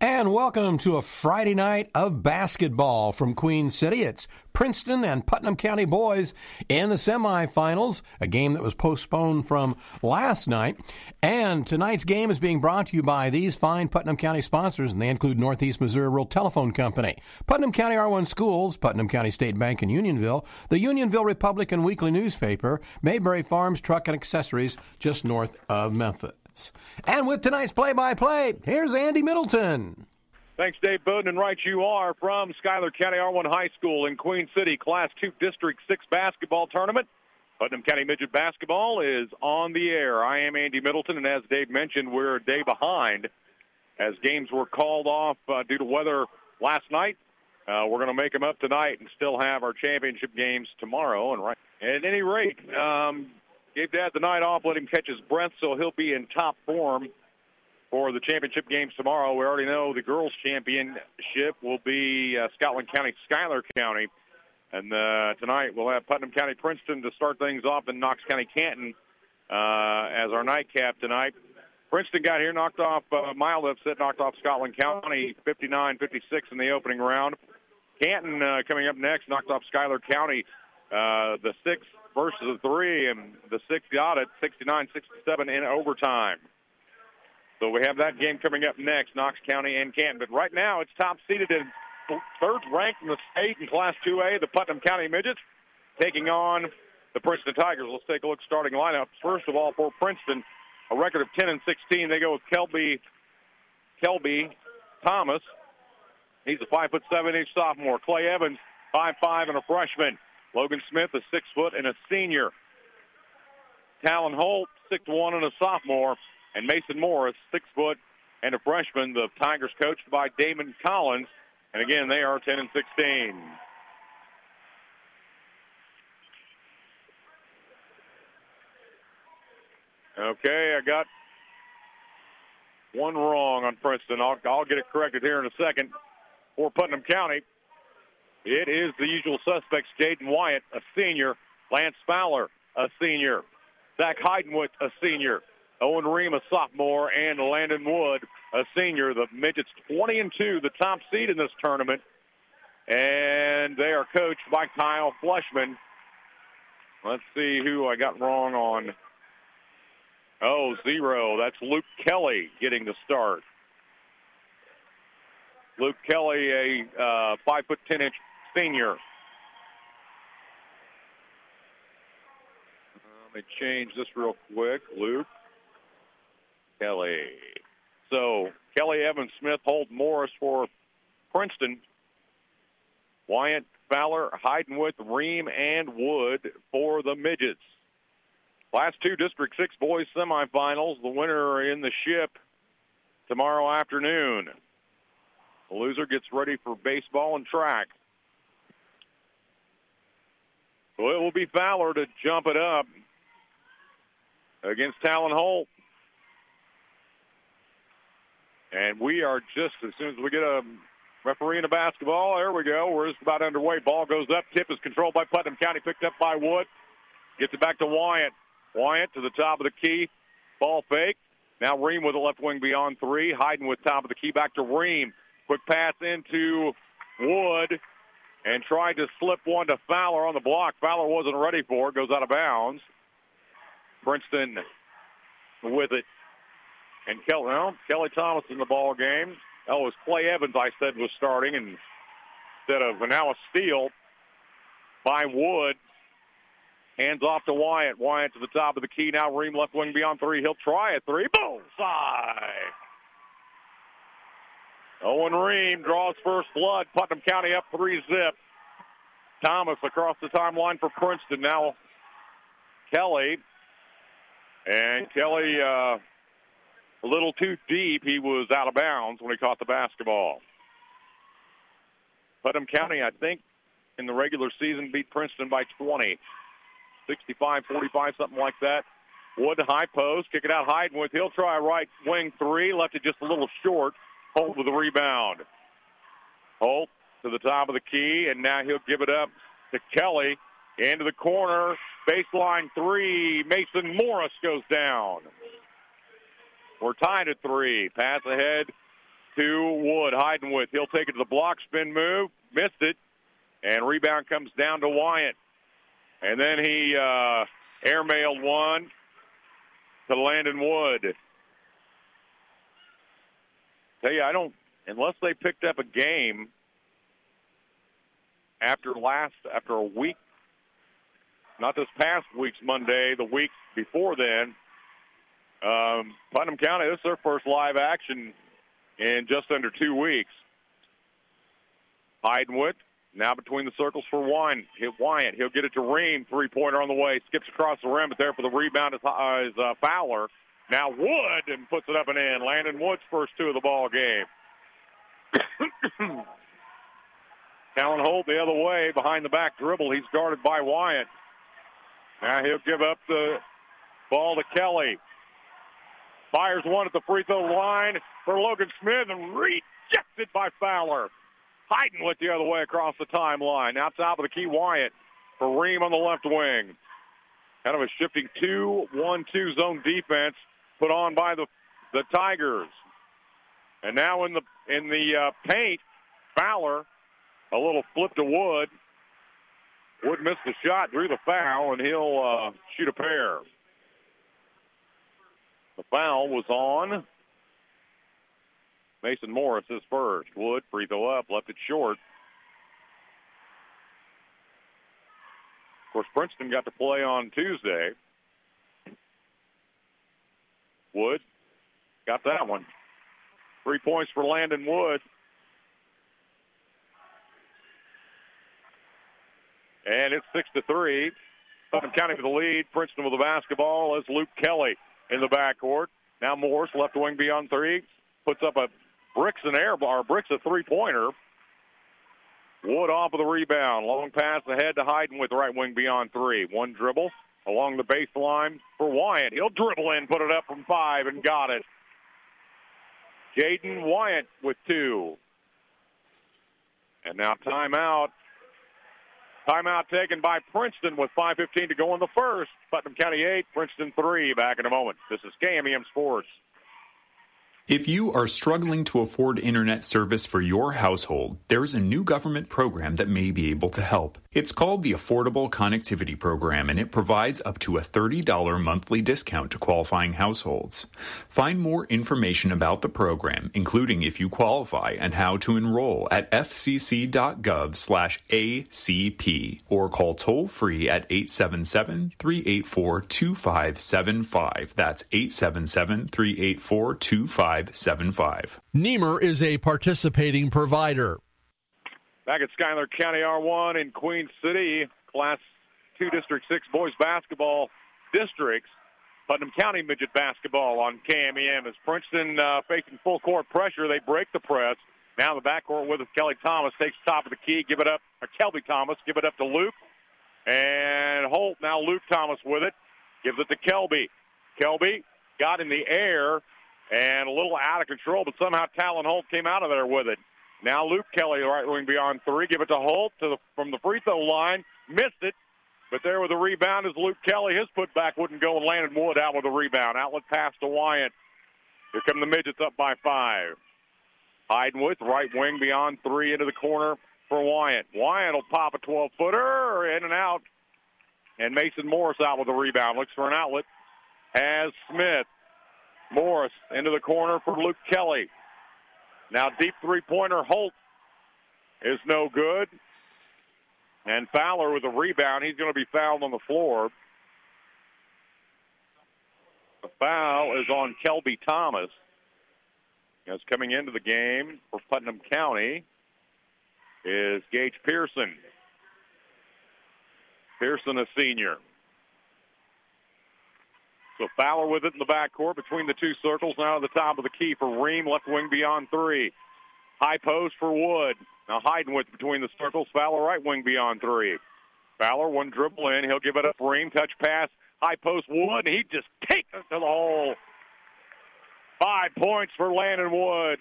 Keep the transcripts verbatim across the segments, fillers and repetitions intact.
And welcome to a Friday night of basketball from Queen City. It's Princeton and Putnam County boys in the semifinals, a game that was postponed from last night. And tonight's game is being brought to you by these fine Putnam County sponsors, and they include Northeast Missouri Rural Telephone Company, Putnam County R one Schools, Putnam County State Bank in Unionville, the Unionville Republican Weekly Newspaper, Mayberry Farms Truck and Accessories, just north of Memphis. And with tonight's play-by-play, here's Andy Middleton. Thanks, Dave Bowden, and right you are from Schuyler County R one High School in Queen City, Class two District six basketball tournament. Putnam County Midget Basketball is on the air. I am Andy Middleton, and as Dave mentioned, we're a day behind as games were called off uh, due to weather last night. Uh, we're going to make them up tonight and still have our championship games tomorrow. And right, at any rate, um, gave Dad the night off, let him catch his breath, so he'll be in top form for the championship games tomorrow. We already know the girls' championship will be uh, Scotland County, Schuyler County. And uh, tonight we'll have Putnam County, Princeton to start things off, and Knox County, Canton uh, as our nightcap tonight. Princeton got here, knocked off uh, mild upset, knocked off Scotland County fifty-nine fifty-six in the opening round. Canton uh, coming up next, knocked off Schuyler County, uh, the sixth versus the three, and the six got it, sixty-nine sixty-seven in overtime. So we have that game coming up next, Knox County and Canton. But right now it's top-seeded and third ranked in the state in Class two A, the Putnam County Midgets, taking on the Princeton Tigers. Let's take a look starting lineups. First of all, for Princeton, a record of ten and sixteen. They go with Kelby, Kelby Thomas. He's a five foot seven inch sophomore. Clay Evans, five five and a freshman. Logan Smith, a six foot and a senior. Talon Holt, six one and a sophomore. And Mason Morris, six foot and a freshman. The Tigers coached by Damon Collins. And again, they are ten and sixteen. Okay, I got one wrong on Princeton. I'll, I'll get it corrected here in a second. For Putnam County, it is the usual suspects, Jaden Wyatt, a senior. Lance Fowler, a senior. Zach Heidenwood, a senior. Owen Ream, a sophomore. And Landon Wood, a senior. The Midgets twenty and two, the top seed in this tournament. And they are coached by Kyle Fleshman. Let's see who I got wrong on. Oh, zero. That's Luke Kelly getting the start. Luke Kelly, a uh, five foot ten inch senior. Let me change this real quick. Luke Kelly. So Kelly, Evans, Smith, Holt, Morris for Princeton. Wyatt, Fowler, Heidenwood, Ream, and Wood for the Midgets. Class two District six boys semifinals. The winner in the ship tomorrow afternoon. The loser gets ready for baseball and track. So it will be Fowler to jump it up against Talon Holt. And we are just, as soon as we get a referee in a basketball, there we go. We're just about underway. Ball goes up. Tip is controlled by Putnam County, picked up by Wood. Gets it back to Wyatt. Wyatt to the top of the key. Ball fake. Now Ream with the left wing beyond three. Hayden with top of the key back to Ream. Quick pass into Wood and tried to slip one to Fowler on the block. Fowler wasn't ready for it. Goes out of bounds. Princeton with it. And Kelly, well, Kelly Thomas in the ball game. That was Clay Evans, I said, was starting and instead of now a steal by Wood. Hands off to Wyatt. Wyatt to the top of the key. Now Ream left wing beyond three. He'll try a three. Bullseye. Owen Ream draws first blood. Putnam County up three zip. Thomas across the timeline for Princeton. Now Kelly. And Kelly uh, a little too deep. He was out of bounds when he caught the basketball. Putnam County, I think, in the regular season beat Princeton by twenty. sixty-five forty-five, something like that. Wood high post, kick it out Heidenwood. He'll try a right wing three, left it just a little short. Holt with the rebound. Holt to the top of the key, and now he'll give it up to Kelly. Into the corner, baseline three. Mason Morris goes down. We're tied at three. Pass ahead to Wood. Heidenwith, he'll take it to the block, spin move, missed it, and rebound comes down to Wyatt. And then he uh, airmailed one to Landon Wood. Tell you, I don't, unless they picked up a game after last, after a week, not this past week's Monday, the week before then, um, Putnam County, this is their first live action in just under two weeks. Heidenwood now between the circles for Wyatt. Hit Wyatt. He'll get it to Ream. Three-pointer on the way. Skips across the rim, but there for the rebound is, uh, is uh, Fowler. Now Wood and puts it up and in. Landon Wood's first two of the ball game. Talon Holt the other way behind the back dribble. He's guarded by Wyatt. Now he'll give up the ball to Kelly. Fires one at the free throw line for Logan Smith and rejected by Fowler. Heidenwood the other way across the timeline. Now top of the key, Wyatt for Ream on the left wing. Kind of a shifting two one two zone defense put on by the the Tigers. And now in the in the uh, paint, Fowler, a little flip to Wood. Wood missed the shot, drew the foul, and he'll uh, shoot a pair. The foul was on Mason Morris, his first. Wood, free throw up, left it short. Of course, Princeton got to play on Tuesday. Wood got that one. Three points for Landon Wood. And it's six to three. Putnam County with the lead. Princeton with the basketball as Luke Kelly in the backcourt. Now Morris, left wing beyond three. Puts up a bricks and air bar, bricks a three-pointer. Wood off of the rebound. Long pass ahead to Hayden with the right wing beyond three. One dribble along the baseline for Wyatt. He'll dribble in, put it up from five, and got it. Jaden Wyatt with two. And now timeout. Timeout taken by Princeton with five fifteen to go in the first. Putnam County eight, Princeton three. Back in a moment. This is K M E M Sports. If you are struggling to afford internet service for your household, there's a new government program that may be able to help. It's called the Affordable Connectivity Program, and it provides up to a thirty dollars monthly discount to qualifying households. Find more information about the program, including if you qualify and how to enroll at fcc.gov slash ACP or call toll-free at eight seven seven, three eight four, two five seven five. That's eight seven seven, three eight four, two five seven five. Niemer is a participating provider. Back at Schuyler County R one in Queen City, Class two District six boys basketball districts. Putnam County midget basketball on K M E M as Princeton uh, facing full court pressure. They break the press. Now the backcourt with us, Kelly Thomas takes top of the key. Give it up, or Kelby Thomas, give it up to Luke. And Holt, now Luke Thomas with it. Gives it to Kelby. Kelby got in the air and a little out of control, but somehow Talon Holt came out of there with it. Now Luke Kelly, right wing beyond three. Give it to Holt to the, from the free throw line. Missed it, but there with the rebound is Luke Kelly. His putback wouldn't go, and Landon Wood out with the rebound. Outlet pass to Wyatt. Here come the midgets up by five. Heidenwood, right wing beyond three into the corner for Wyatt. Wyatt will pop a twelve-footer in and out, and Mason Morris out with the rebound. Looks for an outlet. Has Smith. Morris into the corner for Luke Kelly. Now deep three-pointer Holt is no good. And Fowler with a rebound. He's going to be fouled on the floor. The foul is on Kelby Thomas. As coming into the game for Putnam County is Gage Pearson. Pearson, a senior. So Fowler with it in the backcourt between the two circles. Now at the top of the key for Ream, left wing beyond three. High post for Wood. Now Heidenwood between the circles. Fowler right wing beyond three. Fowler one dribble in. He'll give it up. Ream touch pass. High post Wood. He just takes it to the hole. Five points for Landon Wood.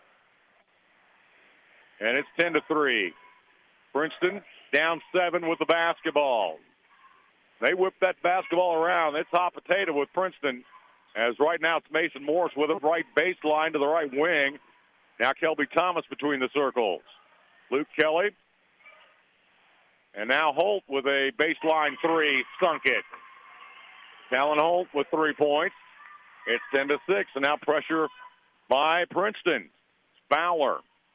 And it's ten to three. Princeton down seven with the basketball. They whip that basketball around. It's hot potato with Princeton. As right now it's Mason Morris with a right baseline to the right wing. Now Kelby Thomas between the circles. Luke Kelly. And now Holt with a baseline three. Sunk it. Talon Holt with three points. It's ten to six. And now pressure by Princeton. Fowler.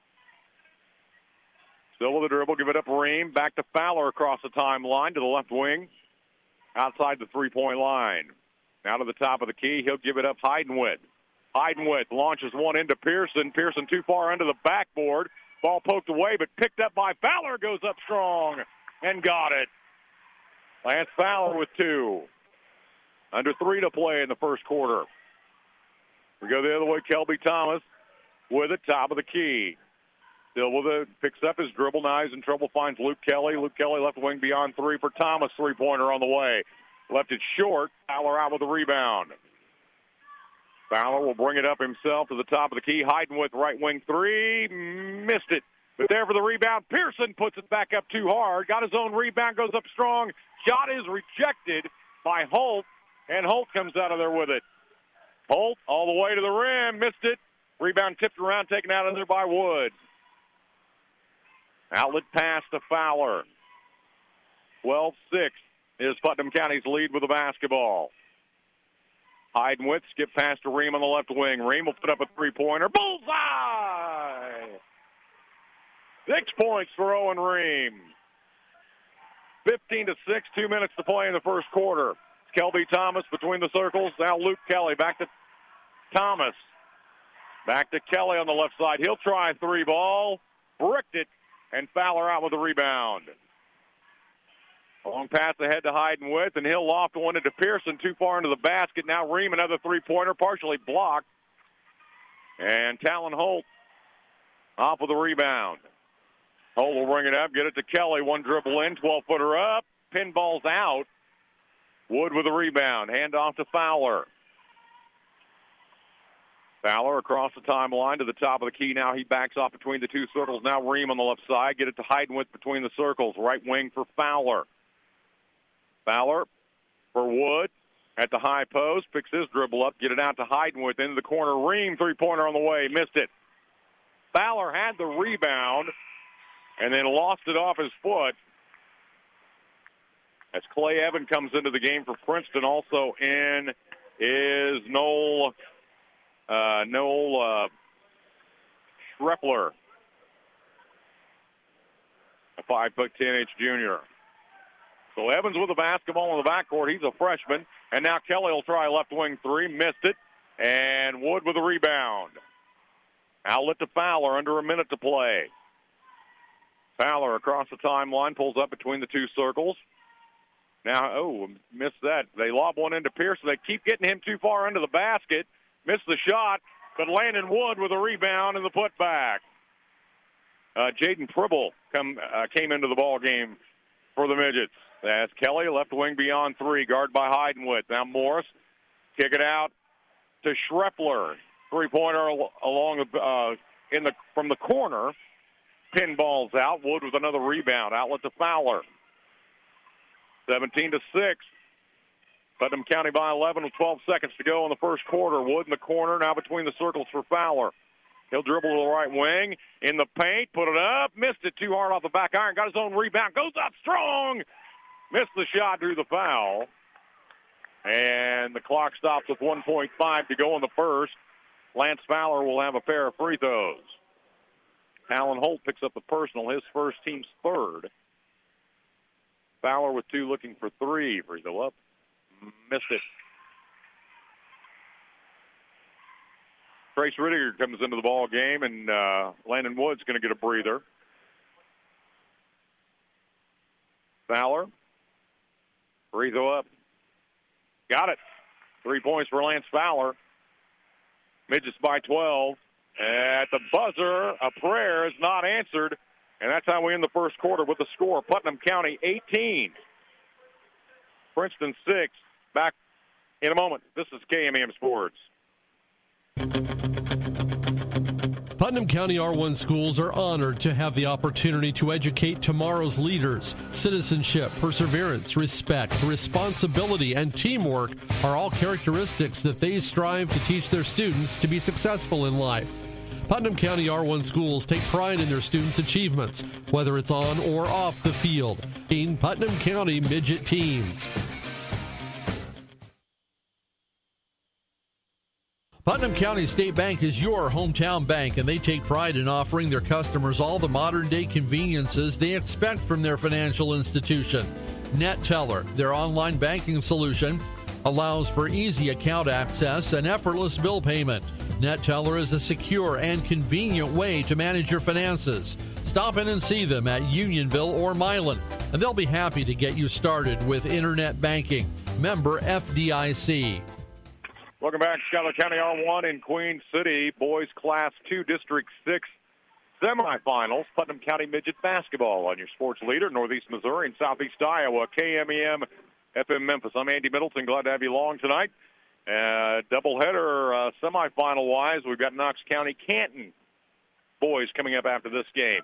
Still with the dribble. Give it up Ream. Back to Fowler across the timeline to the left wing. Outside the three-point line. Now to the top of the key. He'll give it up Heidenwith. Heidenwith launches one into Pearson. Pearson too far under the backboard. Ball poked away, but picked up by Fowler. Goes up strong and got it. Lance Fowler with two. Under three to play in the first quarter. We go the other way. Kelby Thomas with it, top of the key. Still with it, picks up his dribble. Now he's in trouble, finds Luke Kelly. Luke Kelly left wing beyond three for Thomas. Three-pointer on the way. Left it short. Fowler out with the rebound. Fowler will bring it up himself to the top of the key. Heidenwith right wing three. Missed it. But there for the rebound. Pearson puts it back up too hard. Got his own rebound. Goes up strong. Shot is rejected by Holt. And Holt comes out of there with it. Holt all the way to the rim. Missed it. Rebound tipped around. Taken out of there by Wood. Outlet pass to Fowler. twelve six is Putnam County's lead with the basketball. Heidenwith skip past to Ream on the left wing. Ream will put up a three-pointer. Bullseye! Six points for Owen Ream. fifteen to six, two minutes to play in the first quarter. Kelby Thomas between the circles. Now Luke Kelly back to Thomas. Back to Kelly on the left side. He'll try a three ball. Bricked it. And Fowler out with the rebound. Long pass ahead to Heidenwith, and he'll loft one into Pearson, too far into the basket. Now Ream, another three-pointer, partially blocked. And Talon Holt off with the rebound. Holt will bring it up, get it to Kelly. One dribble in, twelve-footer up. Pinball's out. Wood with the rebound. Hand off to Fowler. Fowler across the timeline to the top of the key. Now he backs off between the two circles. Now Ream on the left side. Get it to Heidenwith between the circles. Right wing for Fowler. Fowler for Wood at the high post. Picks his dribble up. Get it out to Heidenwith into the corner. Ream, three-pointer on the way. Missed it. Fowler had the rebound and then lost it off his foot. As Clay Evan comes into the game for Princeton. Also in is Noel... Uh, Noel uh, Schrepler, a five foot ten inch junior. So Evans with the basketball in the backcourt. He's a freshman. And now Kelly will try left wing three. Missed it. And Wood with the rebound. Outlet to Fowler. Under a minute to play. Fowler across the timeline. Pulls up between the two circles. Now, oh, missed that. They lob one into Pearson. They keep getting him too far into the basket. Missed the shot, but Landon Wood with a rebound and the putback. Uh, Jaden Pribble come uh, came into the ball game for the Midgets. That's Kelly, left wing beyond three, guard by Heidenwith. Now Morris, kick it out to Schrepler. Three-pointer along the, uh, in the from the corner. Pinball's out. Wood with another rebound. Outlet to Fowler. seventeen to six. Putnam County by eleven with twelve seconds to go in the first quarter. Wood in the corner, now between the circles for Fowler. He'll dribble to the right wing, in the paint, put it up, missed it too hard off the back iron, got his own rebound, goes up strong, missed the shot, drew the foul. And the clock stops with one point five to go in the first. Lance Fowler will have a pair of free throws. Talon Holt picks up the personal, his first, team's third. Fowler with two, looking for three. Free throw up. Missed it. Trace Riddiger comes into the ball game, and uh, Landon Wood's going to get a breather. Fowler, free throw up. Got it. Three points for Lance Fowler. Midgets by twelve. At the buzzer, a prayer is not answered, and that's how we end the first quarter with the score. Putnam County eighteen. Princeton six. Back in a moment. This is K M E M Sports. Putnam County R one schools are honored to have the opportunity to educate tomorrow's leaders. Citizenship, perseverance, respect, responsibility, and teamwork are all characteristics that they strive to teach their students to be successful in life. Putnam County R one schools take pride in their students' achievements, whether it's on or off the field. In Putnam County Midget Teams. Putnam County State Bank is your hometown bank, and they take pride in offering their customers all the modern-day conveniences they expect from their financial institution. NetTeller, their online banking solution, allows for easy account access and effortless bill payment. NetTeller is a secure and convenient way to manage your finances. Stop in and see them at Unionville or Milan, and they'll be happy to get you started with internet banking. Member F D I C. Welcome back to Schuyler County R one in Queen City. Boys Class two District six semifinals. Putnam County Midget Basketball on your sports leader, Northeast Missouri and Southeast Iowa. K M E M F M Memphis. I'm Andy Middleton. Glad to have you along tonight. Uh, doubleheader uh, semifinal-wise, we've got Knox County Canton boys coming up after this game.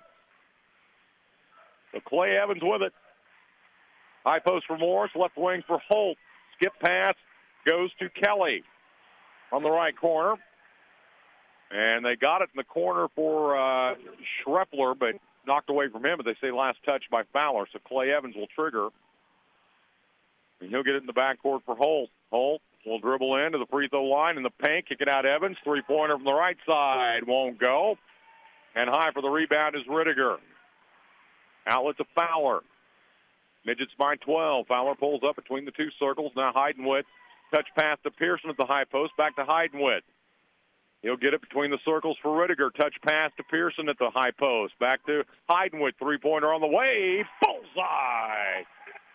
So Clay Evans with it. High post for Morris, left wing for Holt. Skip pass goes to Kelly on the right corner. And they got it in the corner for uh, Schreffler, but knocked away from him. But they say last touch by Fowler, so Clay Evans will trigger. And he'll get it in the backcourt for Holt. Holt will dribble into the free throw line in the paint, kick it out Evans. Three-pointer from the right side won't go. And high for the rebound is Rittiger. Outlet to Fowler. Midgets by twelve. Fowler pulls up between the two circles. Now Heidenwith. Touch pass to Pearson at the high post. Back to Heidenwith. He'll get it between the circles for Rittiger. Touch pass to Pearson at the high post. Back to Heidenwith. Three-pointer on the way. Bullseye!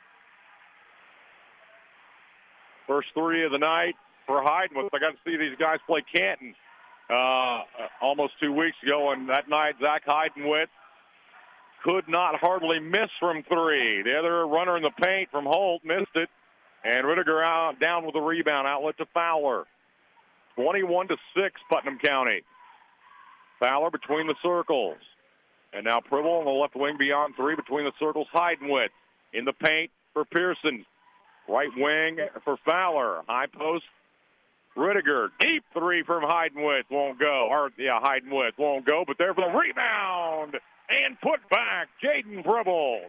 First three of the night for Heidenwith. I got to see these guys play Canton uh, almost two weeks ago, and that night Zach Heidenwith could not hardly miss from three. The other runner in the paint from Holt missed it, and Rittiger out down with the rebound. Outlet to Fowler. twenty-one to six, Putnam County. Fowler between the circles. And now Pribble on the left wing beyond three between the circles. Heidenwith in the paint for Pearson. Right wing for Fowler. High post, Rittiger. Deep three from Heidenwith. Won't go. Or, yeah, Heidenwith won't go, but there for the rebound. And put back, Jaden Pribble.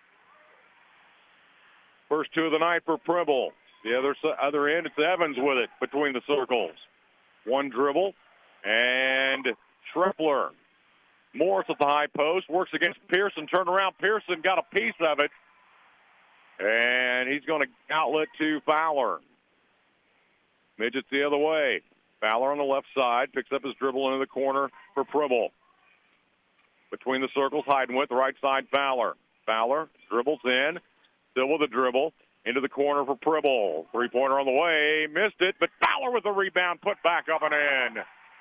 First two of the night for Pribble. The other other end, it's Evans with it between the circles. One dribble, and Schreffler. Morris at the high post, works against Pearson. Turn around, Pearson got a piece of it. And he's going to outlet to Fowler. Midgets the other way. Fowler on the left side, picks up his dribble into the corner for Pribble. Between the circles, Heidenwith, right side Fowler. Fowler dribbles in, still with a dribble, into the corner for Pribble. Three-pointer on the way, missed it, but Fowler with the rebound, put back up and in.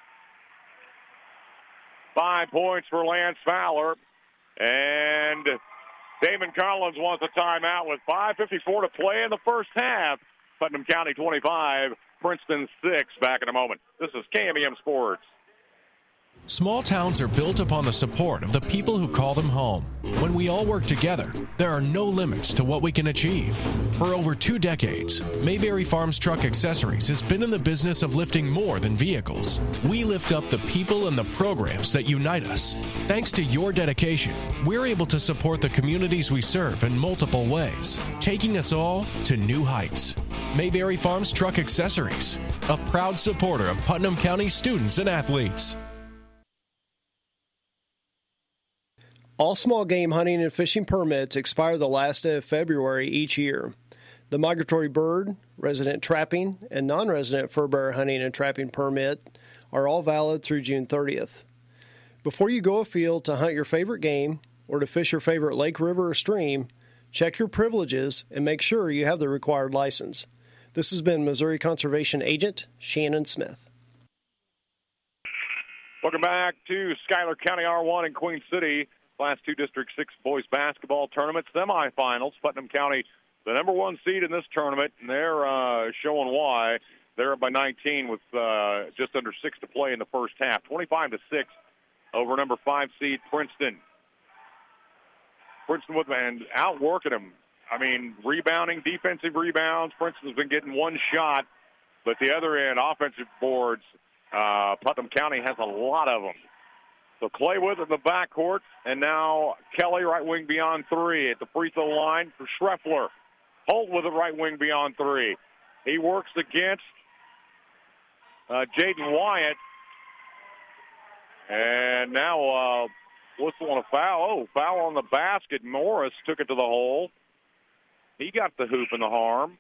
Five points for Lance Fowler. And Damon Collins wants a timeout with five fifty-four to play in the first half. Putnam County twenty-five, Princeton six. Back in a moment. This is K M E M Sports. Small towns are built upon the support of the people who call them home. When we all work together, there are no limits to what we can achieve. For over two decades, Mayberry Farms Truck Accessories has been in the business of lifting more than vehicles. We lift up the people and the programs that unite us. Thanks to your dedication, we're able to support the communities we serve in multiple ways, taking us all to new heights. Mayberry Farms Truck Accessories, a proud supporter of Putnam County students and athletes. All small game hunting and fishing permits expire the last day of February each year. The migratory bird, resident trapping, and non-resident fur bearer hunting and trapping permit are all valid through June thirtieth. Before you go afield to hunt your favorite game or to fish your favorite lake, river, or stream, check your privileges and make sure you have the required license. This has been Missouri Conservation Agent Shannon Smith. Welcome back to Schuyler County R one in Queen City. Class two District six boys basketball tournament semifinals. Putnam County, the number one seed in this tournament, and they're uh, showing why. They're up by nineteen with uh, just under six to play in the first half. twenty-five to six over number five seed Princeton. Princeton with and outworking them. I mean, rebounding, defensive rebounds. Princeton's been getting one shot, but the other end, offensive boards. Uh, Putnam County has a lot of them. So Clay with it in the backcourt, and now Kelly, right wing beyond three at the free throw line for Schreffler. Holt with it, right wing beyond three. He works against uh, Jaden Wyatt. And now uh, whistle on a foul. Oh, foul on the basket. Morris took it to the hole. He got the hoop and the harm.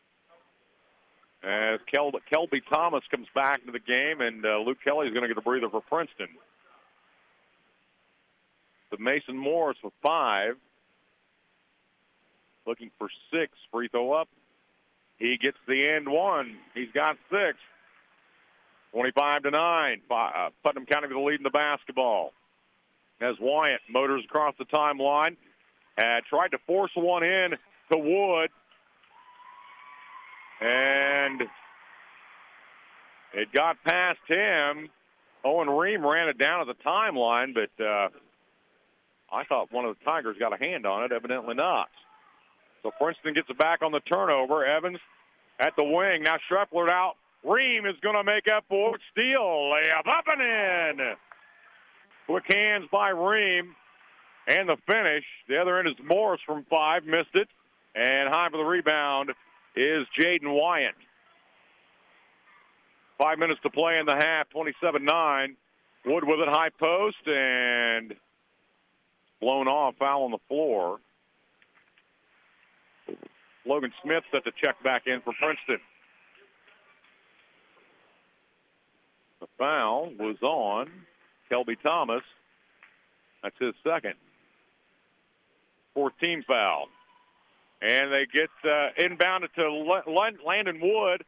As Kel- Kelby Thomas comes back into the game, and uh, Luke Kelly is going to get a breather for Princeton. The Mason Morris with five. Looking for six. Free throw up. He gets the end one. He's got six. twenty-five to nine. Uh, Putnam County with the lead in the basketball. As Wyatt motors across the timeline. Had tried to force one in to Wood. And it got past him. Owen Ream ran it down at the timeline, but uh, I thought one of the Tigers got a hand on it. Evidently not. So Princeton gets it back on the turnover. Evans at the wing. Now Schreffler out. Ream is going to make up for it. Steal. Layup up and in. Quick hands by Ream. And the finish. The other end is Morris from five. Missed it. And high for the rebound is Jaden Wyatt. Five minutes to play in the half, twenty-seven nine. Wood with it, high post, and blown off, foul on the floor. Logan Smith set the check back in for Princeton. The foul was on Kelby Thomas. That's his second. Fourth team foul. And they get uh, inbounded to L- Landon Wood.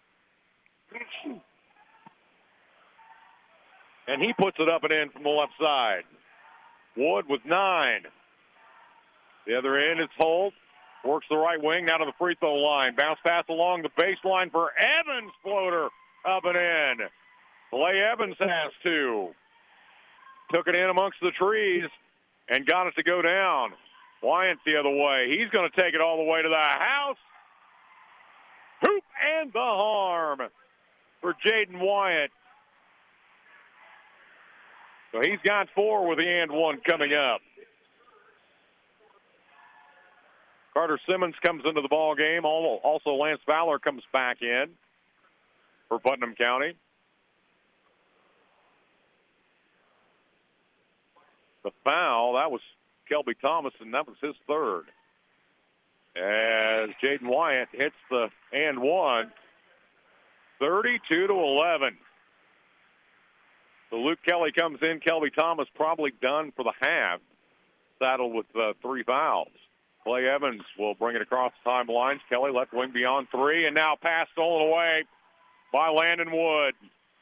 And he puts it up and in from the left side. Wood with nine. The other end is Holt. Works the right wing, now to the free throw line. Bounce pass along the baseline for Evans. Floater up and in. Clay Evans has two. Took it in amongst the trees and got it to go down. Wyatt the other way. He's going to take it all the way to the house. Hoop and the harm for Jaden Wyatt. So he's got four with the and one coming up. Carter Simmons comes into the ball game. Also, Lance Fowler comes back in for Putnam County. The foul, that was Kelby Thomas, and that was his third. As Jaden Wyatt hits the and one, thirty-two to eleven. So Luke Kelly comes in. Kelby Thomas probably done for the half. Saddled with uh, three fouls. Clay Evans will bring it across the timelines. Kelly left wing beyond three, and now pass stolen away by Landon Wood.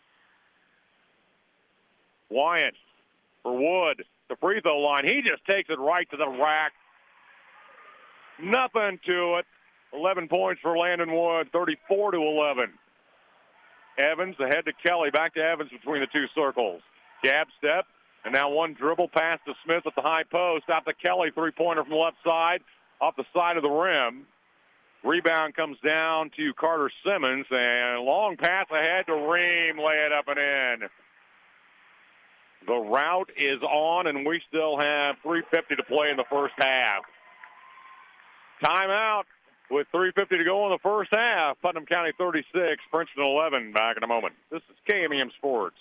Wyatt for Wood. The free throw line. He just takes it right to the rack. Nothing to it. eleven points for Landon Wood, thirty-four to eleven. Evans ahead to Kelly. Back to Evans between the two circles. Jab step. And now one dribble pass to Smith at the high post. Out to Kelly. Three-pointer from the left side. Off the side of the rim. Rebound comes down to Carter Simmons. And long pass ahead to Ream. Lay it up and in. The route is on, and we still have three fifty to play in the first half. Timeout with three fifty to go in the first half. Putnam County thirty-six, Princeton eleven. Back in a moment. This is K M E M Sports.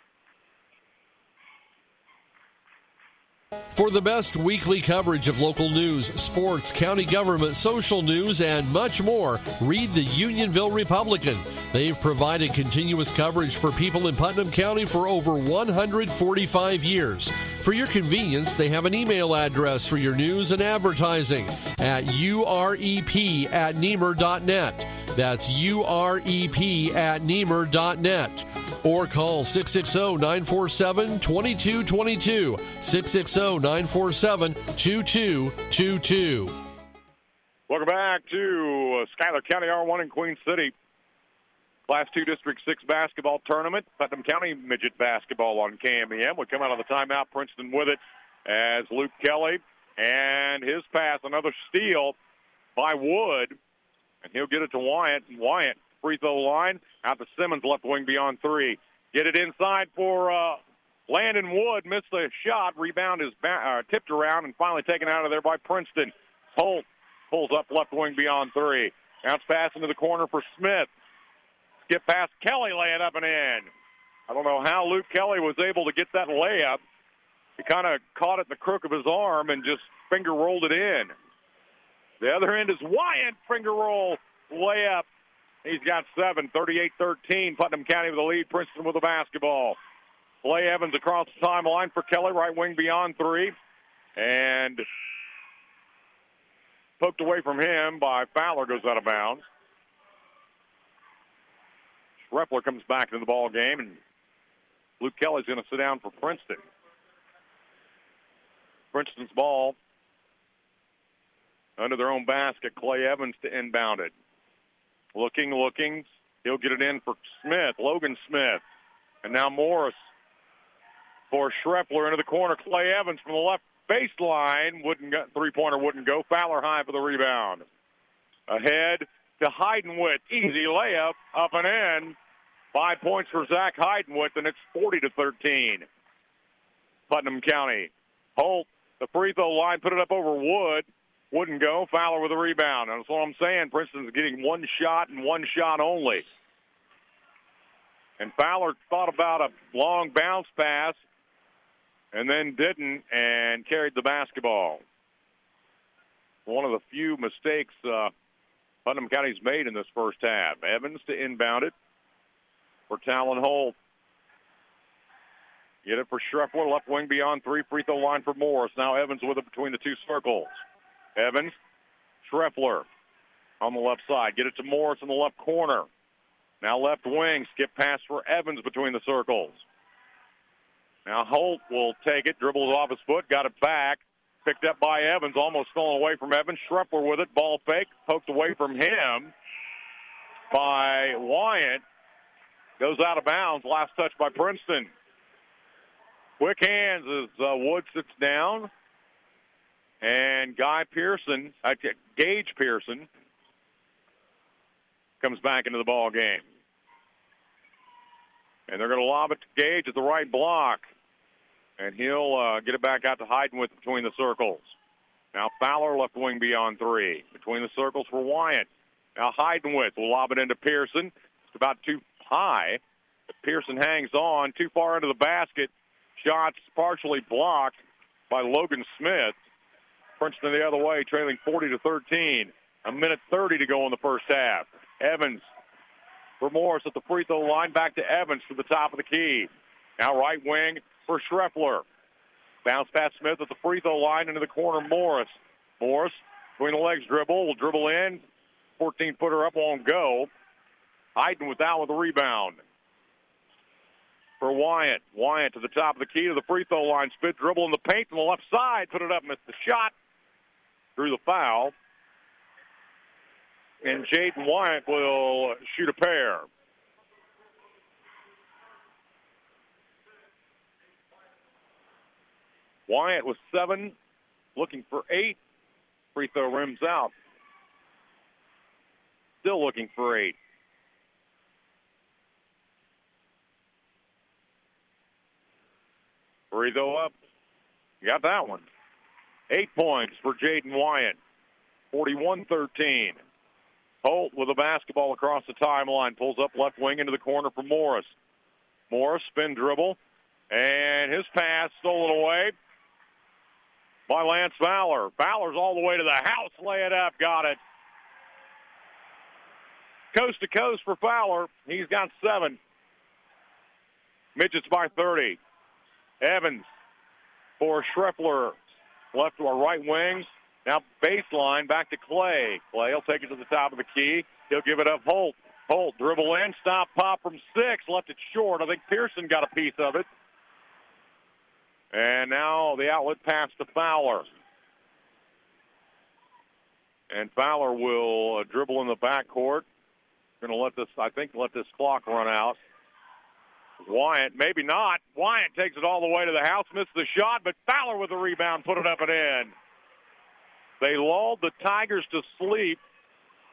For the best weekly coverage of local news, sports, county government, social news, and much more, read the Unionville Republican. They've provided continuous coverage for people in Putnam County for over one hundred forty-five years. For your convenience, they have an email address for your news and advertising at U R E P at Niemer dot net. That's U R E P at Niemer dot net. Or call six six zero, nine four seven, two two two two, six six zero, nine four seven, two two two two. Welcome back to Schuyler County R one in Queen City. Class two District six basketball tournament. Putnam County midget basketball on K M E M. We come out of the timeout. Princeton with it as Luke Kelly. And his pass, another steal by Wood. And he'll get it to Wyatt. And Wyatt, free throw line. Out to Simmons, left wing beyond three. Get it inside for uh, Landon Wood. Missed the shot. Rebound is ba- uh, tipped around and finally taken out of there by Princeton. Holt pulls up left wing beyond three. Bounce pass into the corner for Smith. Skip past Kelly, lay it up and in. I don't know how Luke Kelly was able to get that layup. He kind of caught it in the crook of his arm and just finger rolled it in. The other end is Wyatt, finger roll, layup. He's got seven, thirty-eight thirteen. Putnam County with the lead. Princeton with the basketball. Clay Evans across the timeline for Kelly, right wing beyond three. And poked away from him by Fowler, goes out of bounds. Schreffler comes back into the ball game, and Luke Kelly's going to sit down for Princeton. Princeton's ball under their own basket. Clay Evans to inbound it. Looking, looking. He'll get it in for Smith, Logan Smith. And now Morris for Schreffler into the corner. Clay Evans from the left baseline. Wouldn't go, three-pointer wouldn't go. Fowler high for the rebound. Ahead to Heidenwith. Easy layup, up and in. Five points for Zach Heidenwith, and it's forty to thirteen. Putnam County. Holt, the free throw line, put it up over Wood. Wouldn't go. Fowler with a rebound. That's what I'm saying. Princeton's getting one shot and one shot only. And Fowler thought about a long bounce pass and then didn't and carried the basketball. One of the few mistakes uh, Putnam County's made in this first half. Evans to inbound it for Talon Holt. Get it for Schreffler, left wing beyond three, free throw line for Morris. Now Evans with it between the two circles. Evans, Schreffler on the left side. Get it to Morris in the left corner. Now left wing, skip pass for Evans between the circles. Now Holt will take it, dribbles off his foot, got it back. Picked up by Evans, almost stolen away from Evans. Schreffler with it, ball fake, poked away from him by Wyatt. Goes out of bounds, last touch by Princeton. Quick hands as uh, Wood sits down. And Guy Pearson, uh, Gage Pearson, comes back into the ball game. And they're going to lob it to Gage at the right block. And he'll uh, get it back out to Heidenwith between the circles. Now Fowler left wing beyond three. Between the circles for Wyatt. Now Heidenwith will lob it into Pearson. It's about too high. But Pearson hangs on too far into the basket. Shots partially blocked by Logan Smith. Princeton the other way, trailing forty to thirteen. A minute thirty to go in the first half. Evans for Morris at the free throw line. Back to Evans for the top of the key. Now right wing for Schreffler. Bounce past Smith at the free throw line into the corner. Morris. Morris between the legs dribble. Will dribble in. fourteen-footer up, won't go. Hayden without with the rebound. For Wyatt. Wyatt to the top of the key to the free throw line. Spit dribble in the paint on the left side. Put it up, missed the shot. Drew the foul. And Jaden Wyatt will shoot a pair. Wyatt with seven, looking for eight. Free throw rims out. Still looking for eight. Free throw up. Got that one. Eight points for Jaden Wyatt. forty-one thirteen. Holt with the basketball across the timeline. Pulls up left wing into the corner for Morris. Morris, spin dribble. And his pass stolen away by Lance Fowler. Fowler's all the way to the house. Lay it up. Got it. Coast to coast for Fowler. He's got seven. Midgets by thirty. Evans for Schreffler. Left to a right wing. Now baseline back to Clay. Clay will take it to the top of the key. He'll give it up Holt. Holt dribble in. Stop pop from six. Left it short. I think Pearson got a piece of it. And now the outlet pass to Fowler. And Fowler will uh, dribble in the backcourt. Going to let this, I think, let this clock run out. Wyatt, maybe not. Wyatt takes it all the way to the house, missed the shot, but Fowler with the rebound, put it up and in. They lulled the Tigers to sleep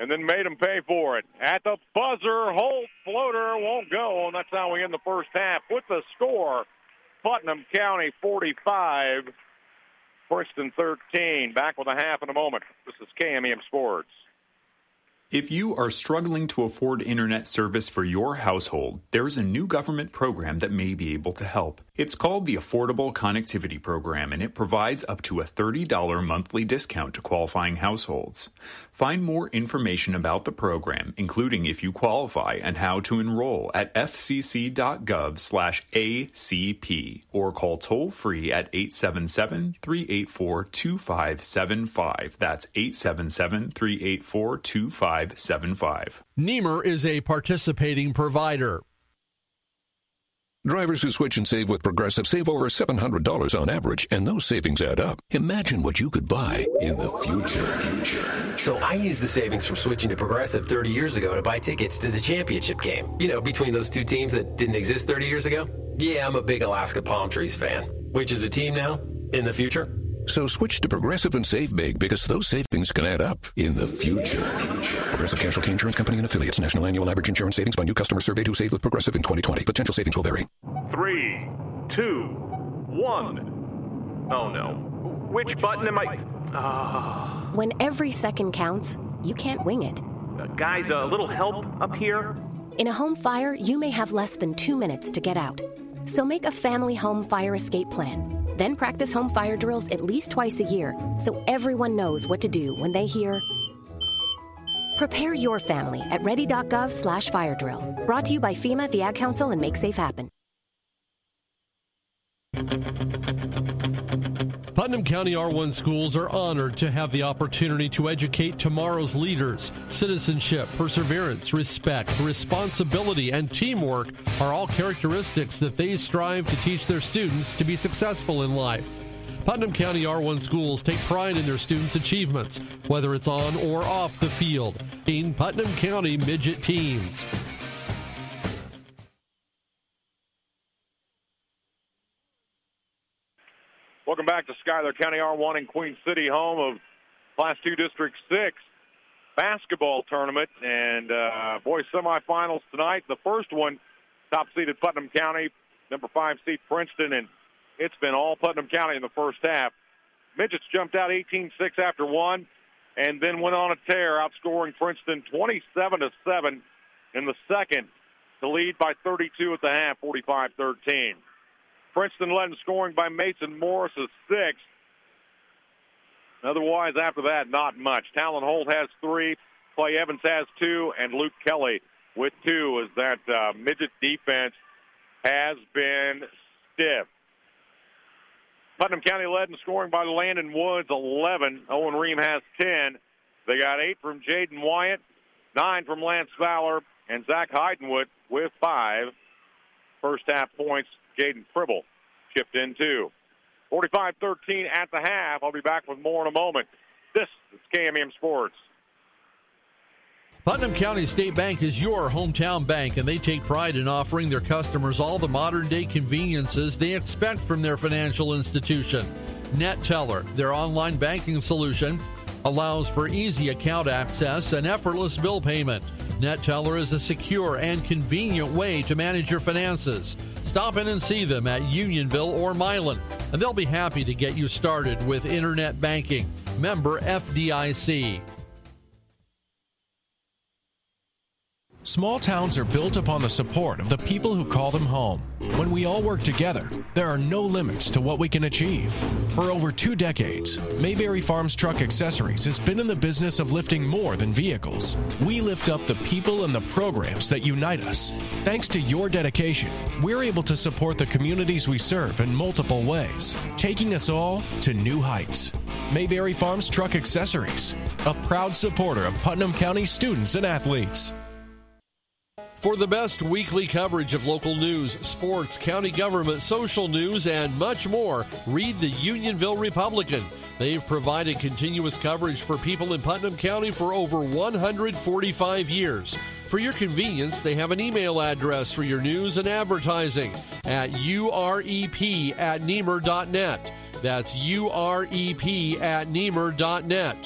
and then made them pay for it. At the buzzer, Holt floater won't go, and that's how we end the first half. With the score, Putnam County forty-five, Princeton thirteen. Back with a half in a moment. This is K M E M Sports. If you are struggling to afford internet service for your household, there's a new government program that may be able to help. It's called the Affordable Connectivity Program, and it provides up to a thirty dollars monthly discount to qualifying households. Find more information about the program, including if you qualify and how to enroll, at fcc.gov slash ACP, or call toll-free at eight seven seven, three eight four, two five seven five. That's eight seven seven, three eight four, two five seven five. Niemer is a participating provider. Drivers who switch and save with Progressive save over seven hundred dollars on average, and those savings add up. Imagine what you could buy in the future. So I used the savings from switching to Progressive thirty years ago to buy tickets to the championship game. You know, between those two teams that didn't exist thirty years ago. Yeah, I'm a big Alaska Palm Trees fan. Which is a team now? In the future? So switch to Progressive and save big, because those savings can add up in the future. Progressive Casualty Insurance Company and Affiliates. National annual average insurance savings by new customers surveyed who saved with Progressive in twenty twenty. Potential savings will vary. Three, two, one. Oh no. Which button am I? Uh... When every second counts, you can't wing it. Uh, guys, a little help up here? In a home fire, you may have less than two minutes to get out. So make a family home fire escape plan. Then practice home fire drills at least twice a year so everyone knows what to do when they hear. Prepare your family at ready.gov slash fire drill. Brought to you by FEMA, the Ad Council, and Make Safe Happen. Putnam County R one schools are honored to have the opportunity to educate tomorrow's leaders. Citizenship, perseverance, respect, responsibility, and teamwork are all characteristics that they strive to teach their students to be successful in life. Putnam County R one schools take pride in their students' achievements, whether it's on or off the field. In Putnam County Midget Teams. Welcome back to Schuyler County R one in Queen City, home of Class two District six basketball tournament. And uh, boys semifinals tonight. The first one, top-seeded Putnam County, number five seed Princeton, and it's been all Putnam County in the first half. Midgets jumped out eighteen six after one, and then went on a tear, outscoring Princeton twenty-seven to seven in the second to lead by thirty-two at the half, forty-five thirteen. Princeton led in scoring by Mason Morris as six. Otherwise, after that, not much. Talon Holt has three, Clay Evans has two, and Luke Kelly with two, as that uh, midget defense has been stiff. Putnam County led in scoring by Landon Woods, eleven. Owen Ream has ten. They got eight from Jaden Wyatt, nine from Lance Fowler, and Zach Heidenwood with five. First half points, Jaden Fribble chipped in two. forty-five thirteen at the half. I'll be back with more in a moment. This is K M E M Sports. Putnam County State Bank is your hometown bank, and they take pride in offering their customers all the modern-day conveniences they expect from their financial institution. NetTeller, their online banking solution, allows for easy account access and effortless bill payment. NetTeller is a secure and convenient way to manage your finances. Stop in and see them at Unionville or Milan, and they'll be happy to get you started with internet banking. Member F D I C. Small towns are built upon the support of the people who call them home. When we all work together, there are no limits to what we can achieve. For over two decades, Mayberry Farms Truck Accessories has been in the business of lifting more than vehicles. We lift up the people and the programs that unite us. Thanks to your dedication, we're able to support the communities we serve in multiple ways, taking us all to new heights. Mayberry Farms Truck Accessories, a proud supporter of Putnam County students and athletes. For the best weekly coverage of local news, sports, county government, social news, and much more, read the Unionville Republican. They've provided continuous coverage for people in Putnam County for over one hundred forty-five years. For your convenience, they have an email address for your news and advertising at U R E P at Niemer dot net. That's U R E P at Niemer dot net.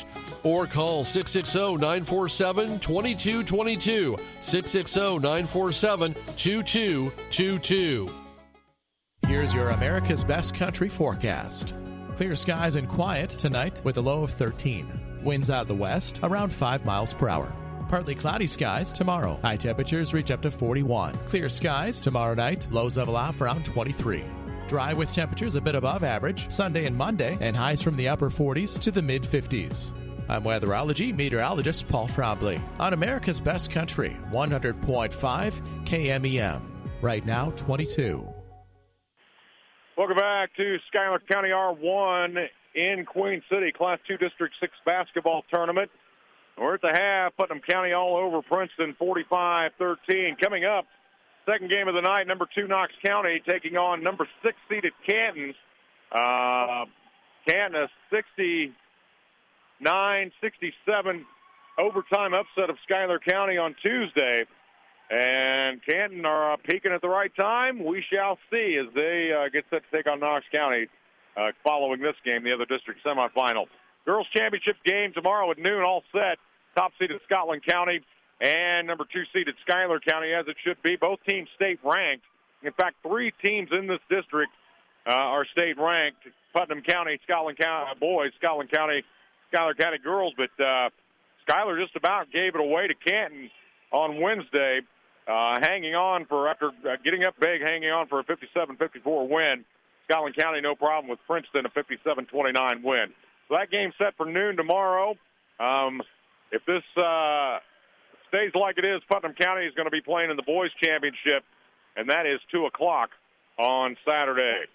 or call six six zero, nine four seven, two two two two, six six zero, nine four seven, two two two two. Here's your America's Best Country forecast. Clear skies and quiet tonight with a low of thirteen. Winds out the west around five miles per hour. Partly cloudy skies tomorrow. High temperatures reach up to forty-one. Clear skies tomorrow night. Lows level off around twenty-three. Dry with temperatures a bit above average Sunday and Monday, and highs from the upper forties to the mid fifties. I'm weatherology meteorologist Paul Frobley on America's Best Country, one hundred point five K M E M. Right now, twenty-two. Welcome back to Schuyler County R one in Queen City, Class two District six basketball tournament. We're at the half. Putnam County all over Princeton, forty-five thirteen. Coming up, second game of the night, number two Knox County taking on number six seeded Canton. Uh, Canton, a sixty-nine sixty-seven overtime upset of Schuyler County on Tuesday. And Canton are uh, peaking at the right time. We shall see as they uh, get set to take on Knox County uh, following this game, the other district semifinal. Girls Championship game tomorrow at noon, all set. Top-seeded Scotland County and number two-seeded Schuyler County, as it should be. Both teams state-ranked. In fact, three teams in this district uh, are state-ranked. Putnam County, Scotland County boys, Scotland County, Schuyler County girls. But uh, Schuyler just about gave it away to Canton on Wednesday. Uh, hanging on for, after uh, getting up big, hanging on for a fifty-seven fifty-four win. Scotland County, no problem with Princeton, a fifty-seven twenty-nine win. So that game's set for noon tomorrow. Um, if this uh, stays like it is, Putnam County is going to be playing in the boys' championship, and that is two o'clock on Saturday.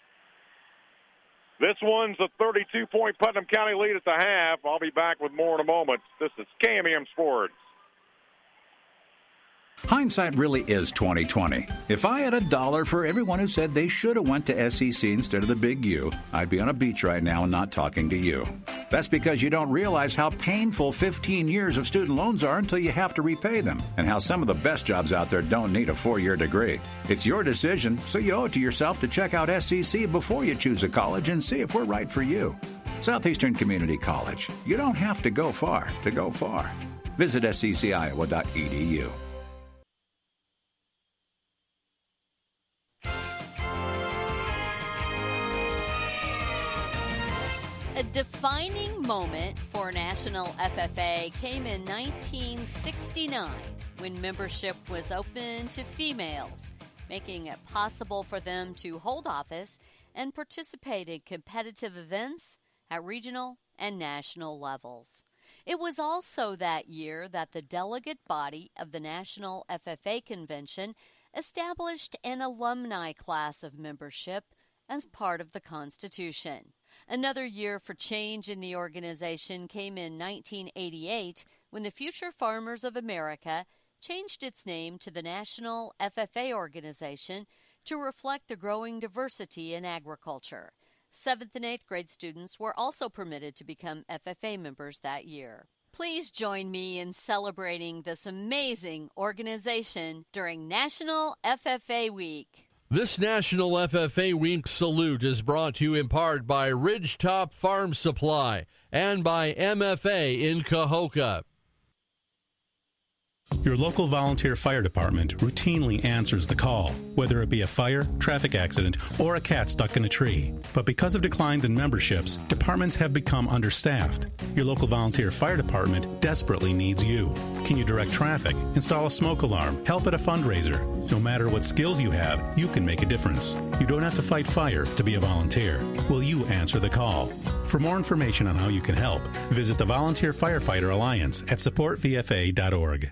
This one's a thirty-two point Putnam County lead at the half. I'll be back with more in a moment. This is K M E M Sports. Hindsight really is twenty twenty. If I had a dollar for everyone who said they should have went to S E C instead of the Big U, I'd be on a beach right now and not talking to you. That's because you don't realize how painful fifteen years of student loans are until you have to repay them, and how some of the best jobs out there don't need a four-year degree. It's your decision, so you owe it to yourself to check out S E C before you choose a college and see if we're right for you. Southeastern Community College. You don't have to go far to go far. Visit S E C Iowa dot E D U. A defining moment for National F F A came in nineteen sixty-nine when membership was open to females, making it possible for them to hold office and participate in competitive events at regional and national levels. It was also that year that the delegate body of the National F F A Convention established an alumni class of membership as part of the Constitution. Another year for change in the organization came in nineteen eighty-eight when the Future Farmers of America changed its name to the National F F A Organization to reflect the growing diversity in agriculture. Seventh and eighth grade students were also permitted to become F F A members that year. Please join me in celebrating this amazing organization during National F F A Week. This National F F A Week salute is brought to you in part by Ridgetop Farm Supply and by M F A in Cahokia. Your local volunteer fire department routinely answers the call, whether it be a fire, traffic accident, or a cat stuck in a tree. But because of declines in memberships, departments have become understaffed. Your local volunteer fire department desperately needs you. Can you direct traffic, install a smoke alarm, help at a fundraiser? No matter what skills you have, you can make a difference. You don't have to fight fire to be a volunteer. Will you answer the call? For more information on how you can help, visit the Volunteer Firefighter Alliance at support v f a dot org.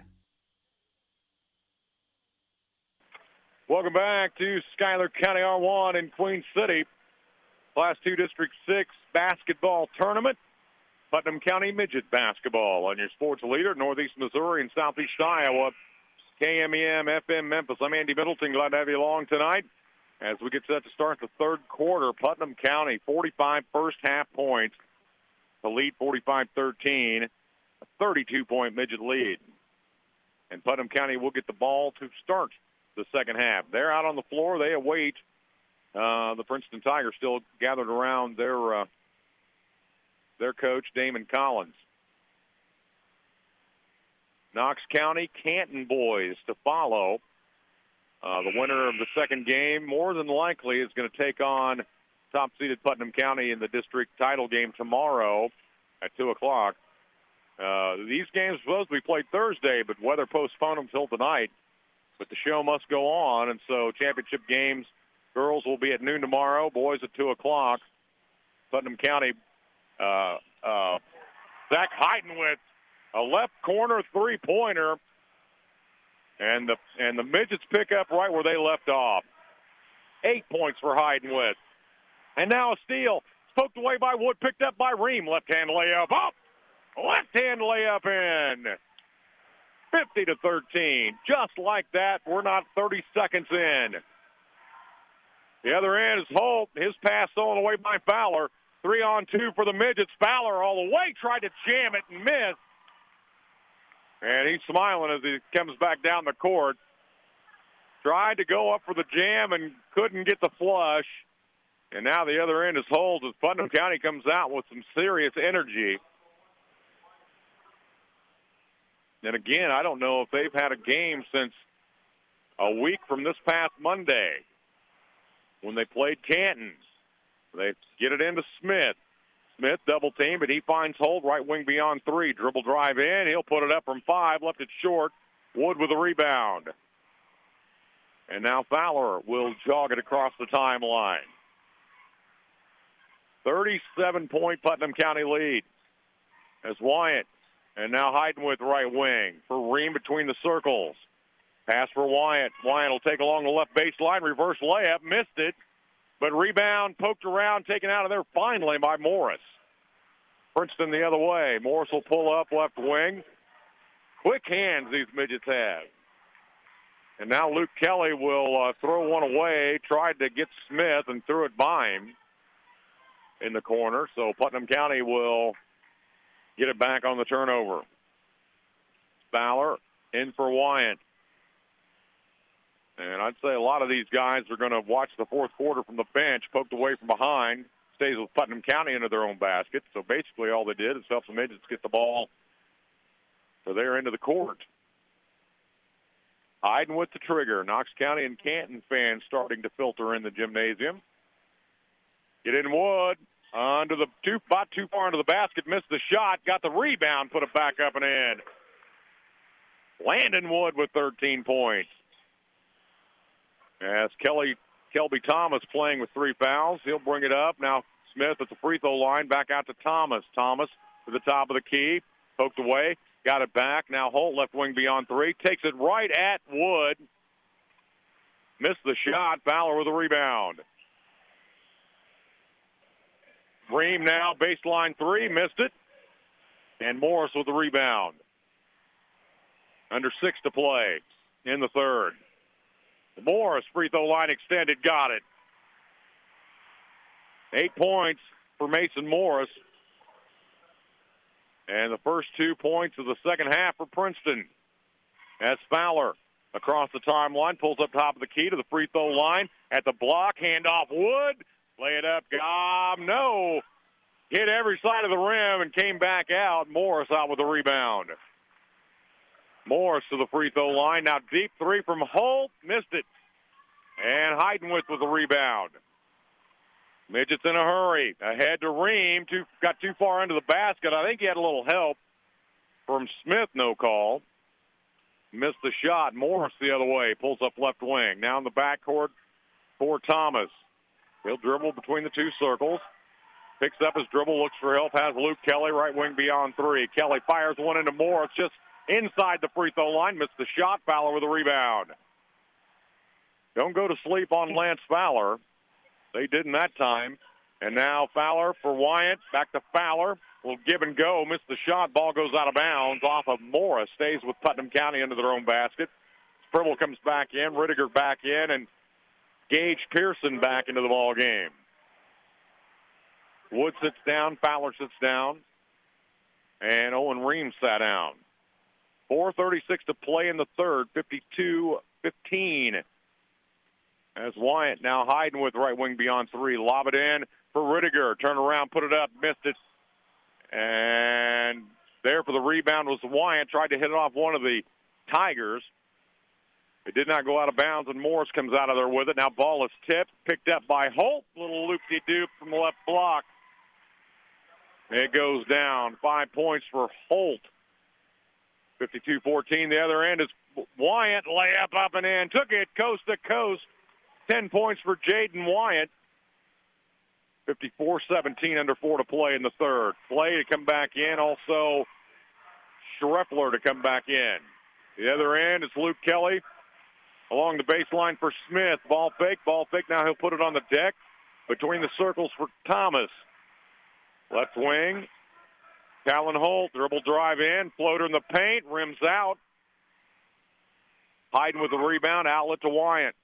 Welcome back to Schuyler County R one in Queen City. Class two District six basketball tournament. Putnam County Midget basketball on your sports leader, Northeast Missouri and Southeast Iowa. K M E M F M Memphis. I'm Andy Middleton. Glad to have you along tonight as we get set to start the third quarter. Putnam County, forty-five first half points. The lead, forty-five thirteen. A thirty-two point midget lead. And Putnam County will get the ball to start the second half. They're out on the floor. They await uh, the Princeton Tigers, still gathered around their uh, their coach, Damon Collins. Knox County Canton boys to follow. Uh, the winner of the second game, more than likely, is going to take on top-seeded Putnam County in the district title game tomorrow at two o'clock. Uh, these games are supposed to be played Thursday, but weather postponed them until tonight. But the show must go on, and so championship games, girls will be at noon tomorrow, boys at two o'clock. Putnam County, uh, uh, Zach Heidenwith, a left corner three-pointer, and the and the midgets pick up right where they left off. Eight points for Heidenwith. And now a steal. Poked away by Wood, picked up by Ream. Left-hand layup up. Left-hand layup in. fifty to thirteen. Just like that, we're not thirty seconds in. The other end is Holt. His pass stolen away by Fowler. Three on two for the midgets. Fowler all the way, tried to jam it and missed. And he's smiling as he comes back down the court. Tried to go up for the jam and couldn't get the flush. And now the other end is Holt as Putnam County comes out with some serious energy. And again, I don't know if they've had a game since a week from this past Monday when they played Canton. They get it into Smith. Smith double team, but he finds Holt, right wing beyond three. Dribble drive in. He'll put it up from five. Left it short. Wood with a rebound. And now Fowler will jog it across the timeline. thirty-seven point Putnam County lead as Wyatt. And now Heidenwith right wing for Ream between the circles. Pass for Wyatt. Wyatt will take along the left baseline. Reverse layup. Missed it. But rebound poked around, taken out of there finally by Morris. Princeton the other way. Morris will pull up left wing. Quick hands these midgets have. And now Luke Kelly will uh, throw one away. Tried to get Smith and threw it by him in the corner. So Putnam County will get it back on the turnover. Fowler in for Wyatt. And I'd say a lot of these guys are going to watch the fourth quarter from the bench, poked away from behind, stays with Putnam County into their own basket. So basically all they did is help the midgets get the ball to their end of the court. Hyden with the trigger. Knox County and Canton fans starting to filter in the gymnasium. Get in Wood. Under the two, about too far into the basket, missed the shot, got the rebound, put it back up and in. Landon Wood with thirteen points. As Kelly, Kelby Thomas playing with three fouls, he'll bring it up. Now Smith at the free throw line, back out to Thomas. Thomas to the top of the key, poked away, got it back. Now Holt left wing beyond three, takes it right at Wood. Missed the shot, Fowler with a rebound. Ream now, baseline three, missed it. And Morris with the rebound. Under six to play in the third. Morris, free throw line extended, got it. Eight points for Mason Morris. And the first two points of the second half for Princeton. As Fowler across the timeline, pulls up top of the key to the free throw line. At the block, handoff Wood. Lay it up, Gob, no. Hit every side of the rim and came back out. Morris out with the rebound. Morris to the free throw line. Now deep three from Holt. Missed it. And Heidenwith with the rebound. Midgets in a hurry. Ahead to Ream. Too, got too far into the basket. I think he had a little help from Smith, no call. Missed the shot. Morris the other way. Pulls up left wing. Now in the backcourt for Thomas. He'll dribble between the two circles. Picks up his dribble, looks for help, has Luke Kelly, right wing beyond three. Kelly fires one into Morris, just inside the free throw line. Missed the shot. Fowler with a rebound. Don't go to sleep on Lance Fowler. They didn't that time. And now Fowler for Wyatt. Back to Fowler. Will give and go. Missed the shot. Ball goes out of bounds off of Morris. Stays with Putnam County into their own basket. Spribble comes back in. Rittiger back in. And Gage Pearson back into the ball game. Wood sits down. Fowler sits down. And Owen Ream sat down. four thirty-six to play in the third. fifty-two fifteen. As Wyatt now hiding with right wing beyond three. Lob it in for Rittiger. Turn around, put it up, missed it. And There for the rebound was Wyant. Tried to hit it off one of the Tigers. It did not go out of bounds, and Morris comes out of there with it. Now ball is tipped, picked up by Holt. Little loop-de-doop from the left block. It goes down. Five points for Holt. fifty-two fourteen. The other end is Wyant. Layup up and in. Took it coast to coast. Ten points for Jaden Wyant. fifty-four seventeen, under four to play in the third. Clay to come back in. Also, Schreffler to come back in. The other end is Luke Kelly along the baseline for Smith. Ball fake, ball fake. Now he'll put it on the deck between the circles for Thomas. Left wing. Talon Holt, dribble drive in, floater in the paint, rims out. Hyden with the rebound, outlet to Wyant.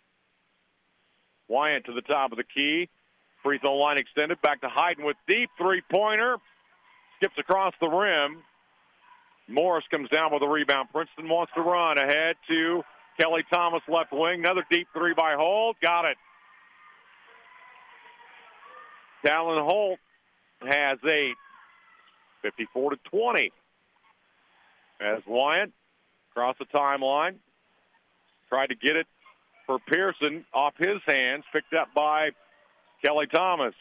Wyant to the top of the key. Free throw line extended, back to Hyden with deep three-pointer. Skips across the rim. Morris comes down with a rebound. Princeton wants to run ahead to Kelly Thomas, left wing. Another deep three by Holt. Got it. Talon Holt has eight. fifty-four to twenty. As Wyant across the timeline. Tried to get it for Pearson off his hands. Picked up by Kelly Thomas.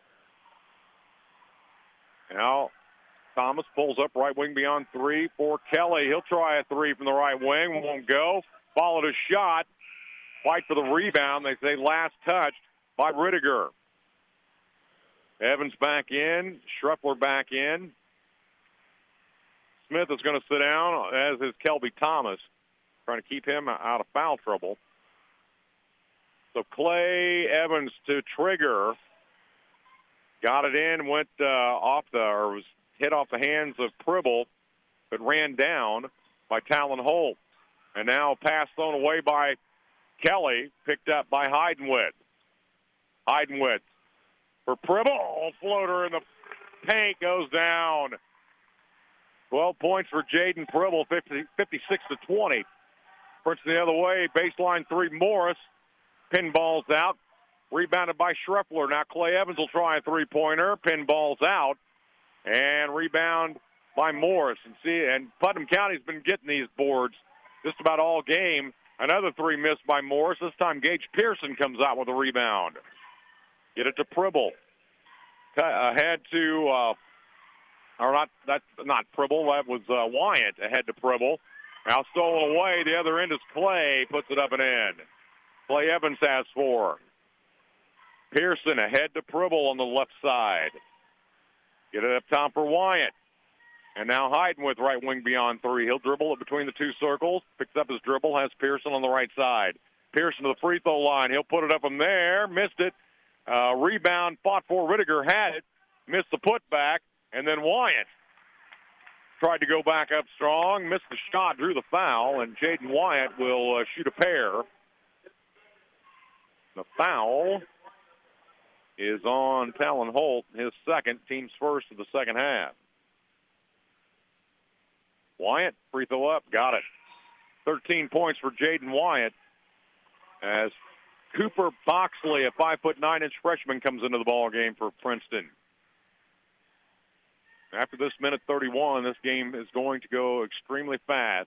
Now Thomas pulls up right wing beyond three for Kelly. He'll try a three from the right wing. Won't go. Followed a shot. Fight for the rebound. They say last touched by Rittiger. Evans back in. Schreffler back in. Smith is going to sit down, as is Kelby Thomas, trying to keep him out of foul trouble. So Clay Evans to Trigger. Got it in, went uh, off the, or was hit off the hands of Pribble, but ran down by Talon Holt. And now pass thrown away by Kelly, picked up by Heidenwith. Heidenwith for Pribble. Floater in the paint goes down. twelve points for Jaden Pribble, fifty, fifty-six to twenty. Princeton the other way, baseline three, Morris. Pinballs out. Rebounded by Schreffler. Now Clay Evans will try a three-pointer. Pinballs out. And rebound by Morris. And see, and Putnam County's been getting these boards just about all game. Another three missed by Morris. This time Gage Pearson comes out with a rebound. Get it to Pribble. Ahead to, uh, or not, that's not Pribble. That was uh, Wyant ahead to Pribble. Now stolen away. The other end is Clay. Puts it up and in. Clay Evans has four. Pearson ahead to Pribble on the left side. Get it up top for Wyant. And now Hyden with right wing beyond three. He'll dribble it between the two circles. Picks up his dribble. Has Pearson on the right side. Pearson to the free throw line. He'll put it up from there. Missed it. Uh, rebound. Fought for Rittiger. Had it. Missed the putback. And then Wyant tried to go back up strong. Missed the shot. Drew the foul. And Jaden Wyant will uh, shoot a pair. The foul is on Talon Holt, his second, team's first of the second half. Wyant, free throw up, got it. thirteen points for Jaden Wyant as Cooper Boxley, a five foot nine inch freshman, comes into the ball game for Princeton. After this minute thirty-one, this game is going to go extremely fast.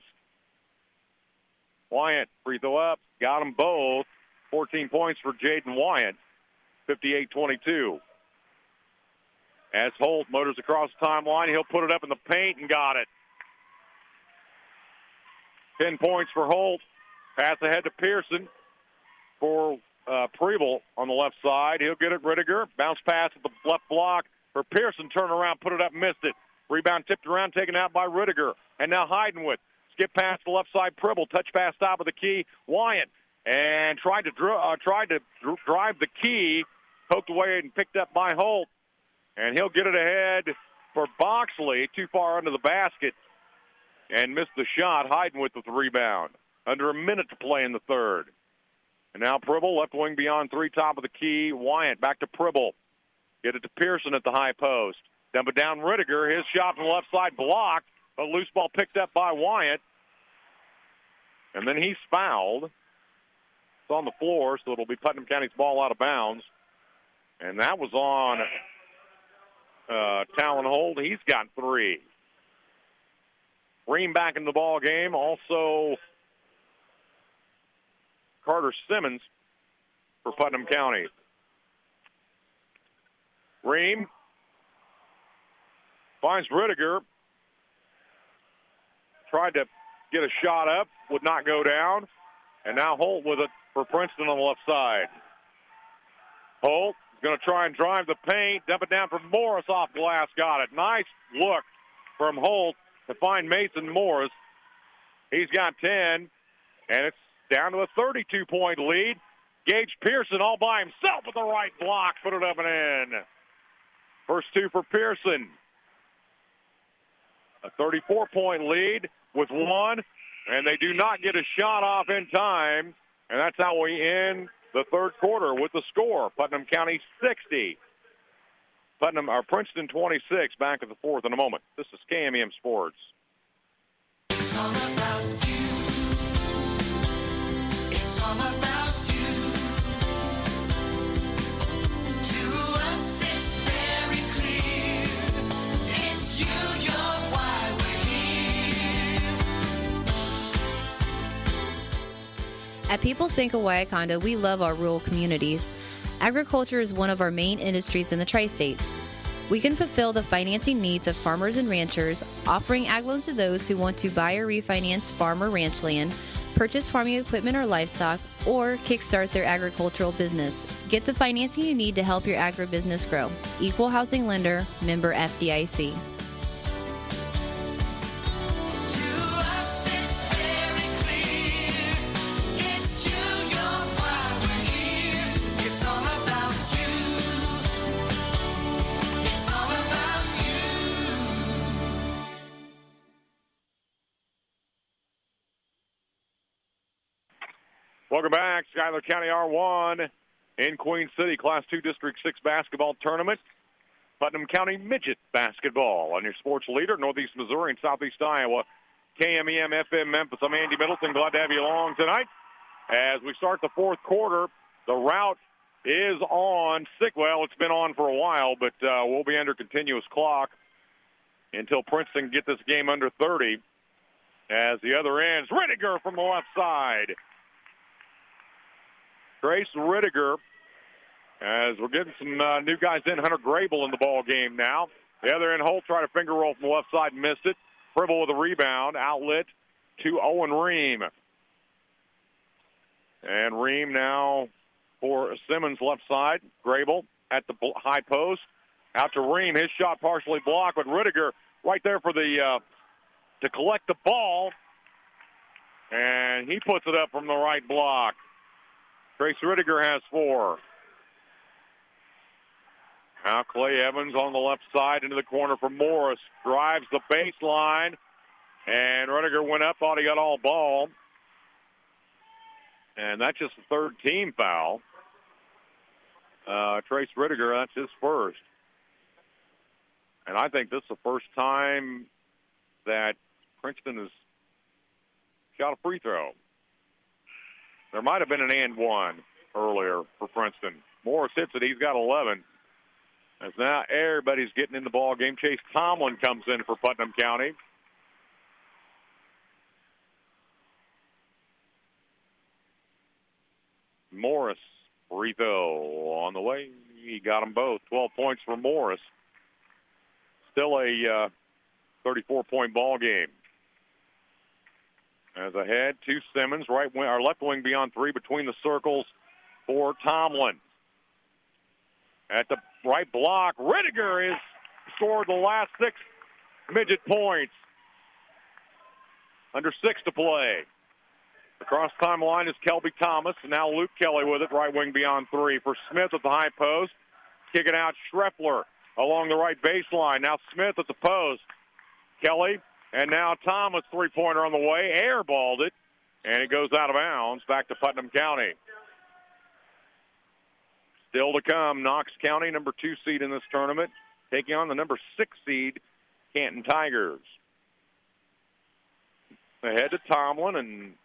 Wyant, free throw up, got them both. fourteen points for Jaden Wyant, fifty-eight twenty-two. As Holt motors across the timeline, he'll put it up in the paint and got it. ten points for Holt. Pass ahead to Pearson for uh, Preble on the left side. He'll get it, Rittiger. Bounce pass at the left block for Pearson. Turn around, put it up, missed it. Rebound tipped around, taken out by Rittiger. And now Heidenwood. Skip pass to the left side, Preble. Touch pass top of the key, Wyant. And tried to dr- uh, tried to dr- drive the key, poked away and picked up by Holt. And he'll get it ahead for Boxley, too far under the basket, and missed the shot. Hyden with the rebound. Under a minute to play in the third. And now Pribble, left wing beyond three, top of the key. Wyant back to Pribble. Get it to Pearson at the high post. Dump it down Rittiger. His shot from the left side blocked. A loose ball picked up by Wyant. And then he's fouled. It's on the floor, so it'll be Putnam County's ball out of bounds. And that was on uh, Talon Holt. He's got three. Ream back in the ball game. Also, Carter Simmons for Putnam County. Ream finds Rittiger. Tried to get a shot up, would not go down. And now Holt with it for Princeton on the left side. Holt is going to try and drive the paint, dump it down for Morris off glass, got it. Nice look from Holt to find Mason Morris. He's got ten, and it's down to a thirty-two point lead. Gage Pearson all by himself with the right block, put it up and in. First two for Pearson. A thirty-four point lead with one, and they do not get a shot off in time, and that's how we end the third quarter with the score. Putnam County sixty. Putnam, or Princeton twenty-six. Back at the fourth in a moment. This is K M E M Sports. It's all about you. It's all about you. To us, it's very clear. It's you, you're why we're here. At People's Bank of Waiakanda, we love our rural communities. Agriculture is one of our main industries in the tri-states. We can fulfill the financing needs of farmers and ranchers, offering ag loans to those who want to buy or refinance farm or ranch land, purchase farming equipment or livestock, or kickstart their agricultural business. Get the financing you need to help your agribusiness grow. Equal Housing Lender, member F D I C. Welcome back. Schuyler County R one in Queen City, Class two District six basketball tournament. Putnam County Midget basketball on your sports leader, Northeast Missouri and Southeast Iowa. K M E M F M Memphis. I'm Andy Middleton. Glad to have you along tonight. As we start the fourth quarter, the route is on. Sick. Well, it's been on for a while, but uh, we'll be under continuous clock until Princeton get this game under thirty. As the other ends, Rittiger from the left side. Trace Rittiger, as we're getting some uh, new guys in. Hunter Grable in the ball game now. The other end, Holt tried a finger roll from the left side, missed it. Fribble with a rebound, outlet to Owen Ream. And Ream now for Simmons left side. Grable at the high post. Out to Ream. His shot partially blocked, but Rittiger right there for the uh, to collect the ball. And he puts it up from the right block. Trace Rittiger has four. Now Clay Evans on the left side into the corner for Morris. Drives the baseline. And Rittiger went up, thought he got all ball. And that's just the third team foul. Uh, Trace Rittiger, that's his first. And I think this is the first time that Princeton has shot a free throw. There might have been an and one earlier for Princeton. Morris hits it. He's got eleven. As now everybody's getting in the ball game. Chase Tomlin comes in for Putnam County. Morris, free throw on the way. He got them both. twelve points for Morris. Still a uh, thirty-four point ball game. As ahead to Simmons, right wing or left wing beyond three between the circles for Tomlin. At the right block, Rittiger has scored the last six midget points. Under six to play. Across timeline is Kelby Thomas. Now Luke Kelly with it, right wing beyond three for Smith at the high post. Kicking out Schreffler along the right baseline. Now Smith at the post. Kelly. And now Thomas, three-pointer on the way, airballed it, and it goes out of bounds back to Putnam County. Still to come, Knox County, number two seed in this tournament, taking on the number six seed, Canton Tigers. Ahead to Tomlin, and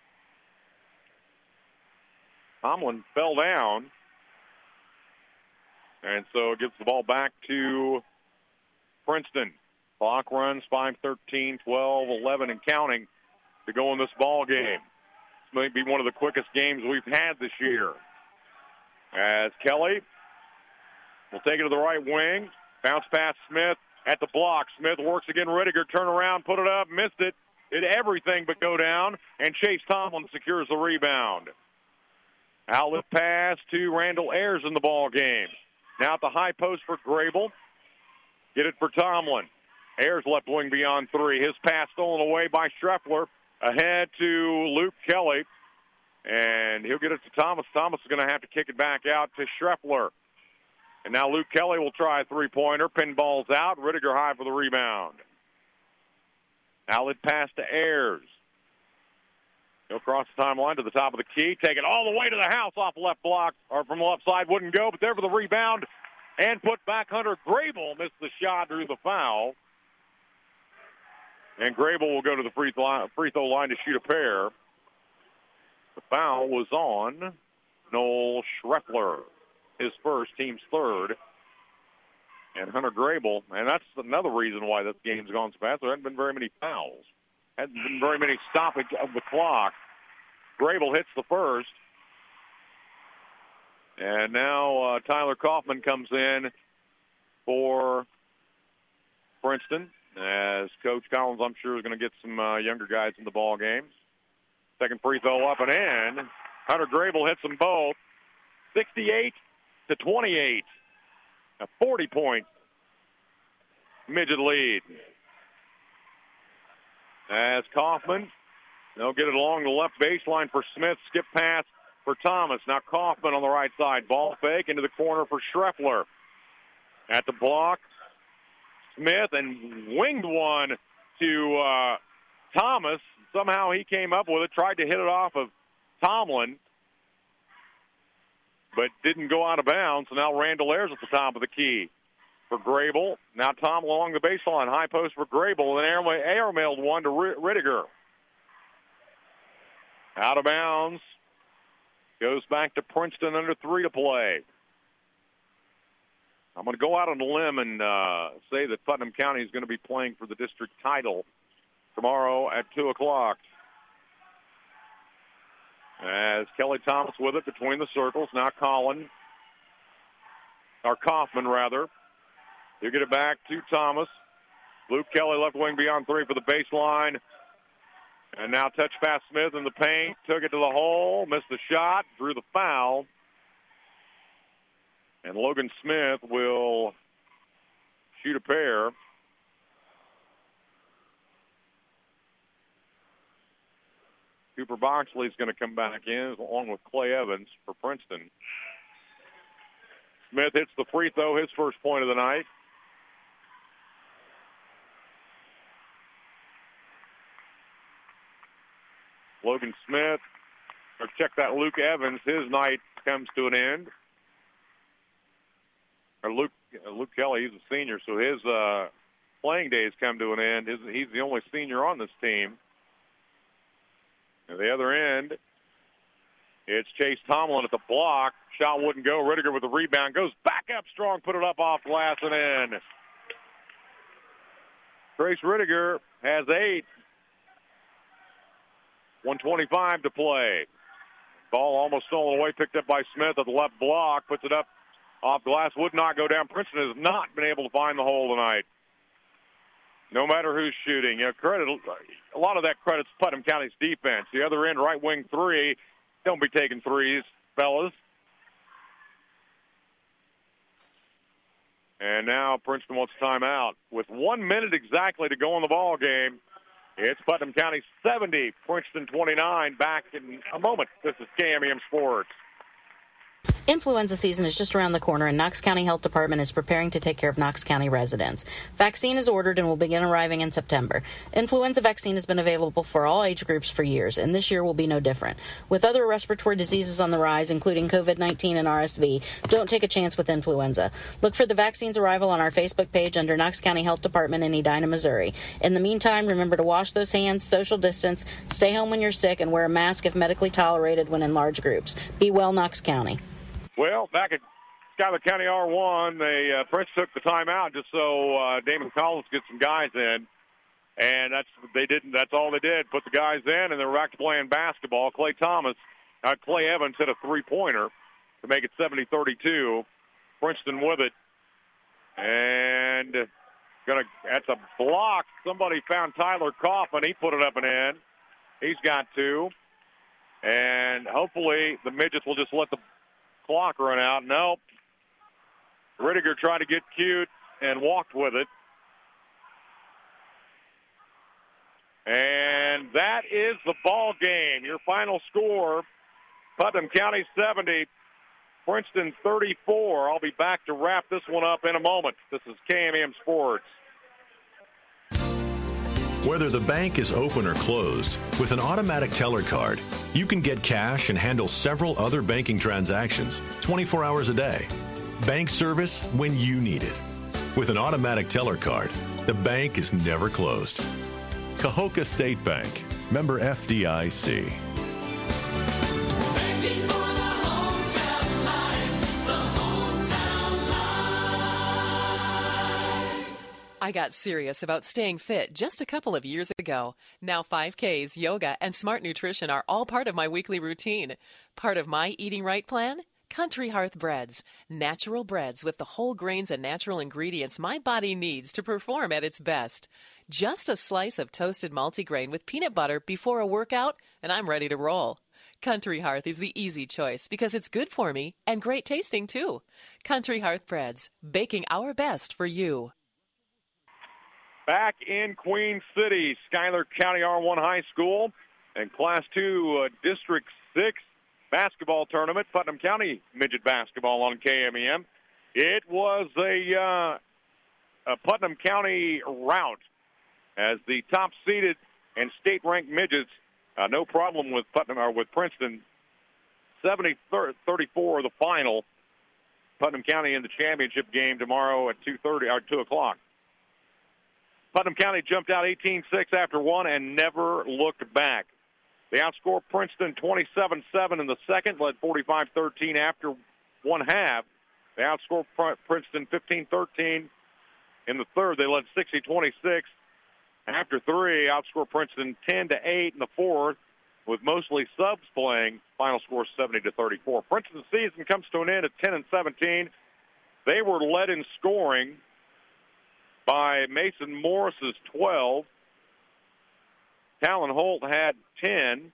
Tomlin fell down, and so it gives the ball back to Princeton. Clock runs five thirteen, twelve, eleven, and counting to go in this ball game. This may be one of the quickest games we've had this year. As Kelly will take it to the right wing. Bounce past Smith at the block. Smith works again. Rittiger turn around, put it up, missed it. Did everything but go down, and Chase Tomlin secures the rebound. Outlet pass to Randall Ayers in the ball game. Now at the high post for Grable. Get it for Tomlin. Ayers left wing beyond three. His pass stolen away by Schreffler. Ahead to Luke Kelly. And he'll get it to Thomas. Thomas is going to have to kick it back out to Schreffler. And now Luke Kelly will try a three-pointer. Pinball's out. Rittiger high for the rebound. Outlet pass to Ayers. He'll cross the timeline to the top of the key. Take it all the way to the house off the left block. Or from the left side. Wouldn't go, but there for the rebound. And put back Hunter Grable. Missed the shot, drew the foul. And Grable will go to the free throw, free throw line to shoot a pair. The foul was on Noel Schreffler. His first, team's third. And Hunter Grable, and that's another reason why this game's gone so fast. There hadn't been very many fouls. Hadn't been very many stoppage of the clock. Grable hits the first. And now uh, Tyler Kaufman comes in for Princeton, as Coach Collins, I'm sure, is going to get some uh, younger guys in the ball games. Second free throw up and in. Hunter Grable hits them both. sixty-eight to twenty-eight. A forty-point midget lead. As Kaufman, they'll get it along the left baseline for Smith. Skip pass for Thomas. Now Kaufman on the right side. Ball fake into the corner for Schreffler. At the block, Smith, and winged one to uh, Thomas. Somehow he came up with it, tried to hit it off of Tomlin, but didn't go out of bounds. So now Randall Ayers at the top of the key for Grable. Now Tomlin along the baseline. High post for Grable. And air, air mailed one to Rittiger. Out of bounds. Goes back to Princeton under three to play. I'm going to go out on a limb and uh, say that Putnam County is going to be playing for the district title tomorrow at two o'clock. As Kelly Thomas with it between the circles. Now Collin, or Kaufman, rather. You get it back to Thomas. Luke Kelly left wing beyond three for the baseline. And now touch pass Smith in the paint. Took it to the hole. Missed the shot. Drew the foul. And Logan Smith will shoot a pair. Cooper Boxley is going to come back in along with Clay Evans for Princeton. Smith hits the free throw, his first point of the night. Logan Smith, or check that Luke Evans, his night comes to an end. Or Luke Luke Kelly, he's a senior, so his uh, playing days come to an end. His, he's the only senior on this team. At the other end, it's Chase Tomlin at the block. Shot wouldn't go. Rittiger with the rebound. Goes back up strong, put it up off glass and in. Trace Rittiger has eight. one twenty-five to play. Ball almost stolen away, picked up by Smith at the left block. Puts it up off glass. Would not go down. Princeton has not been able to find the hole tonight. No matter who's shooting. You know, credit, a lot of that credit's Putnam County's defense. The other end, right wing three. Don't be taking threes, fellas. And now Princeton wants timeout. With one minute exactly to go in the ball game, it's Putnam County seventy, Princeton twenty-nine. Back in a moment. This is K M E M Sports. Influenza season is just around the corner, and Knox County Health Department is preparing to take care of Knox County residents. Vaccine is ordered and will begin arriving in September. Influenza vaccine has been available for all age groups for years, and this year will be no different. With other respiratory diseases on the rise, including COVID nineteen and R S V, don't take a chance with influenza. Look for the vaccine's arrival on our Facebook page under Knox County Health Department in Edina, Missouri. In the meantime, remember to wash those hands, social distance, stay home when you're sick, and wear a mask if medically tolerated when in large groups. Be well, Knox County. Well, back at Schuyler County R one, they uh, Prince took the timeout just so uh, Damon Collins gets some guys in, and that's they didn't. That's all they did. Put the guys in, and they were back to playing basketball. Clay Thomas, uh, Clay Evans hit a three-pointer to make it seventy thirty-two. Princeton with it, and gonna that's a block. Somebody found Tyler Kaufman. He put it up and in. He's got two, and hopefully the midgets will just let the clock run out. Nope. Rittiger tried to get cute and walked with it. And that is the ball game. Your final score, Putnam County seventy, Princeton thirty-four. I'll be back to wrap this one up in a moment. This is K M E M Sports. Whether the bank is open or closed, with an automatic teller card, you can get cash and handle several other banking transactions twenty-four hours a day. Bank service when you need it. With an automatic teller card, the bank is never closed. Cahokia State Bank, member F D I C. I got serious about staying fit just a couple of years ago. Now five Ks, yoga, and smart nutrition are all part of my weekly routine. Part of my eating right plan? Country Hearth Breads. Natural breads with the whole grains and natural ingredients my body needs to perform at its best. Just a slice of toasted multigrain with peanut butter before a workout, and I'm ready to roll. Country Hearth is the easy choice because it's good for me and great tasting too. Country Hearth Breads, baking our best for you. Back in Queen City, Schuyler County R one High School and Class two uh, District six basketball tournament, Putnam County Midget Basketball on K M E M. It was a, uh, a Putnam County rout as the top-seeded and state-ranked midgets, uh, no problem with Putnam or with Princeton, seventy thirty-four the final. Putnam County in the championship game tomorrow at two thirty or two o'clock. Putnam County jumped out eighteen six after one and never looked back. They outscored Princeton twenty-seven seven in the second, led forty-five thirteen after one half. They outscored Princeton fifteen thirteen in the third. They led sixty twenty-six after three. Outscored Princeton ten to eight in the fourth, with mostly subs playing. Final score seventy to thirty-four. Princeton's season comes to an end at ten and seventeen. They were led in scoring by Mason Morris's twelve. Talon Holt had ten.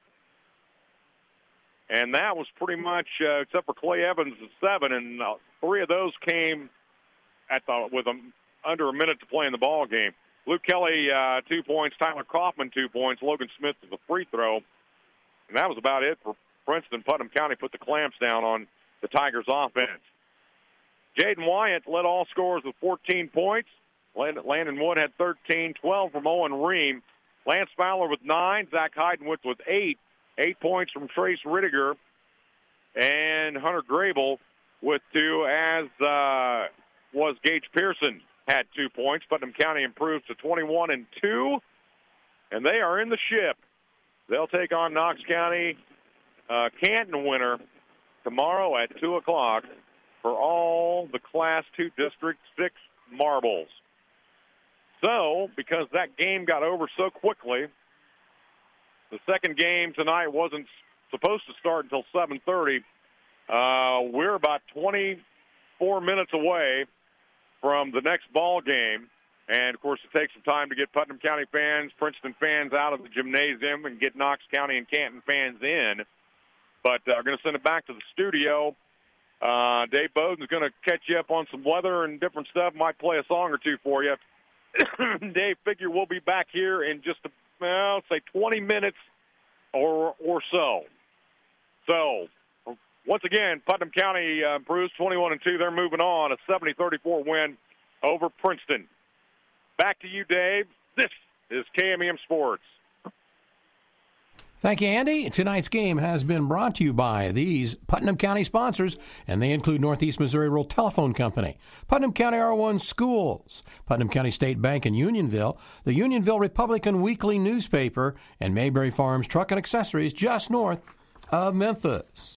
And that was pretty much, uh, except for Clay Evans' seven, and uh, three of those came at the with a, under a minute to play in the ball game. Luke Kelly, uh, two points. Tyler Kaufman, two points. Logan Smith with a free throw. And that was about it for Princeton. Putnam County put the clamps down on the Tigers' offense. Jaden Wyatt led all scorers with fourteen points. Landon Wood had thirteen, twelve from Owen Ream. Lance Fowler with nine, Zach Heidenwood with eight. Eight points from Trace Rittiger. And Hunter Grable with two, as uh, was Gage Pearson, had two points. Putnam County improves to twenty-one and two, and they are in the ship. They'll take on Knox County uh, Canton winner tomorrow at two o'clock for all the Class two District six marbles. So, because that game got over so quickly, the second game tonight wasn't supposed to start until seven thirty. Uh, we're about twenty-four minutes away from the next ball game. And, of course, it takes some time to get Putnam County fans, Princeton fans out of the gymnasium and get Knox County and Canton fans in. But uh, I'm going to send it back to the studio. Uh, Dave Bowden's going to catch you up on some weather and different stuff. Might play a song or two for you. Dave, figure we'll be back here in just, a, well, say twenty minutes or or so. So, once again, Putnam County uh, improves twenty-one and two. They're moving on, a seventy thirty-four win over Princeton. Back to you, Dave. This is K M E M Sports. Thank you, Andy. Tonight's game has been brought to you by these Putnam County sponsors, and they include Northeast Missouri Rural Telephone Company, Putnam County R one Schools, Putnam County State Bank in Unionville, the Unionville Republican Weekly Newspaper, and Mayberry Farms Truck and Accessories just north of Memphis.